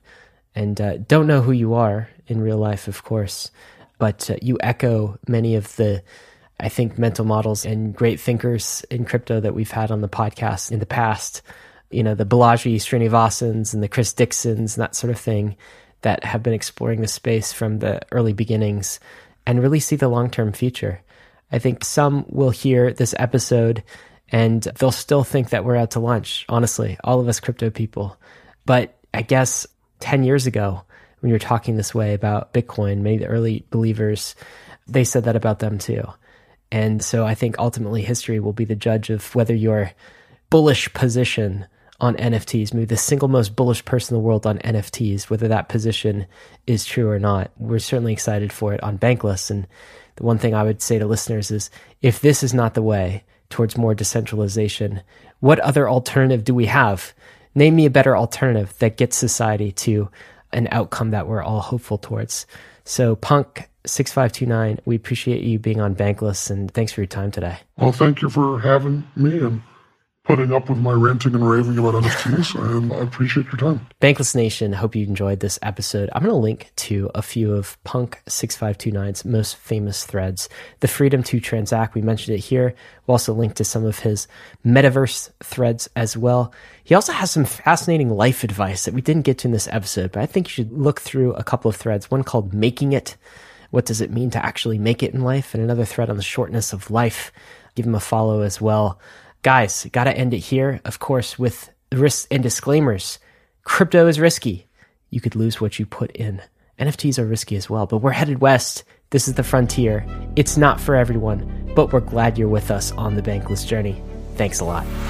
And don't know who you are in real life, of course, but you echo many of the, I think, mental models and great thinkers in crypto that we've had on the podcast in the past. You know, the Balaji Srinivasans and the Chris Dixons and that sort of thing that have been exploring the space from the early beginnings and really see the long-term future. I think some will hear this episode and they'll still think that we're out to lunch, honestly, all of us crypto people. But I guess 10 years ago, when you were talking this way about Bitcoin, many of the early believers, they said that about them too. And so I think ultimately history will be the judge of whether your bullish position on NFTs, maybe the single most bullish person in the world on NFTs, whether that position is true or not. We're certainly excited for it on Bankless. And the one thing I would say to listeners is, if this is not the way towards more decentralization, what other alternative do we have? Name me a better alternative that gets society to an outcome that we're all hopeful towards. So Punk 6529, we appreciate you being on Bankless, and thanks for your time today. Well, thank you for having me and putting up with my ranting and raving about NFTs, and I appreciate your time. Bankless Nation, hope you enjoyed this episode. I'm going to link to a few of Punk 6529's most famous threads. The freedom to transact, we mentioned it here. We'll also link to some of his metaverse threads as well. He also has some fascinating life advice that we didn't get to in this episode, but I think you should look through a couple of threads. One called Making It. What does it mean to actually make it in life? And another thread on the shortness of life. Give him a follow as well. Guys, got to end it here, of course, with risks and disclaimers. Crypto is risky. You could lose what you put in. NFTs are risky as well, but we're headed west. This is the frontier. It's not for everyone, but we're glad you're with us on the Bankless journey. Thanks a lot.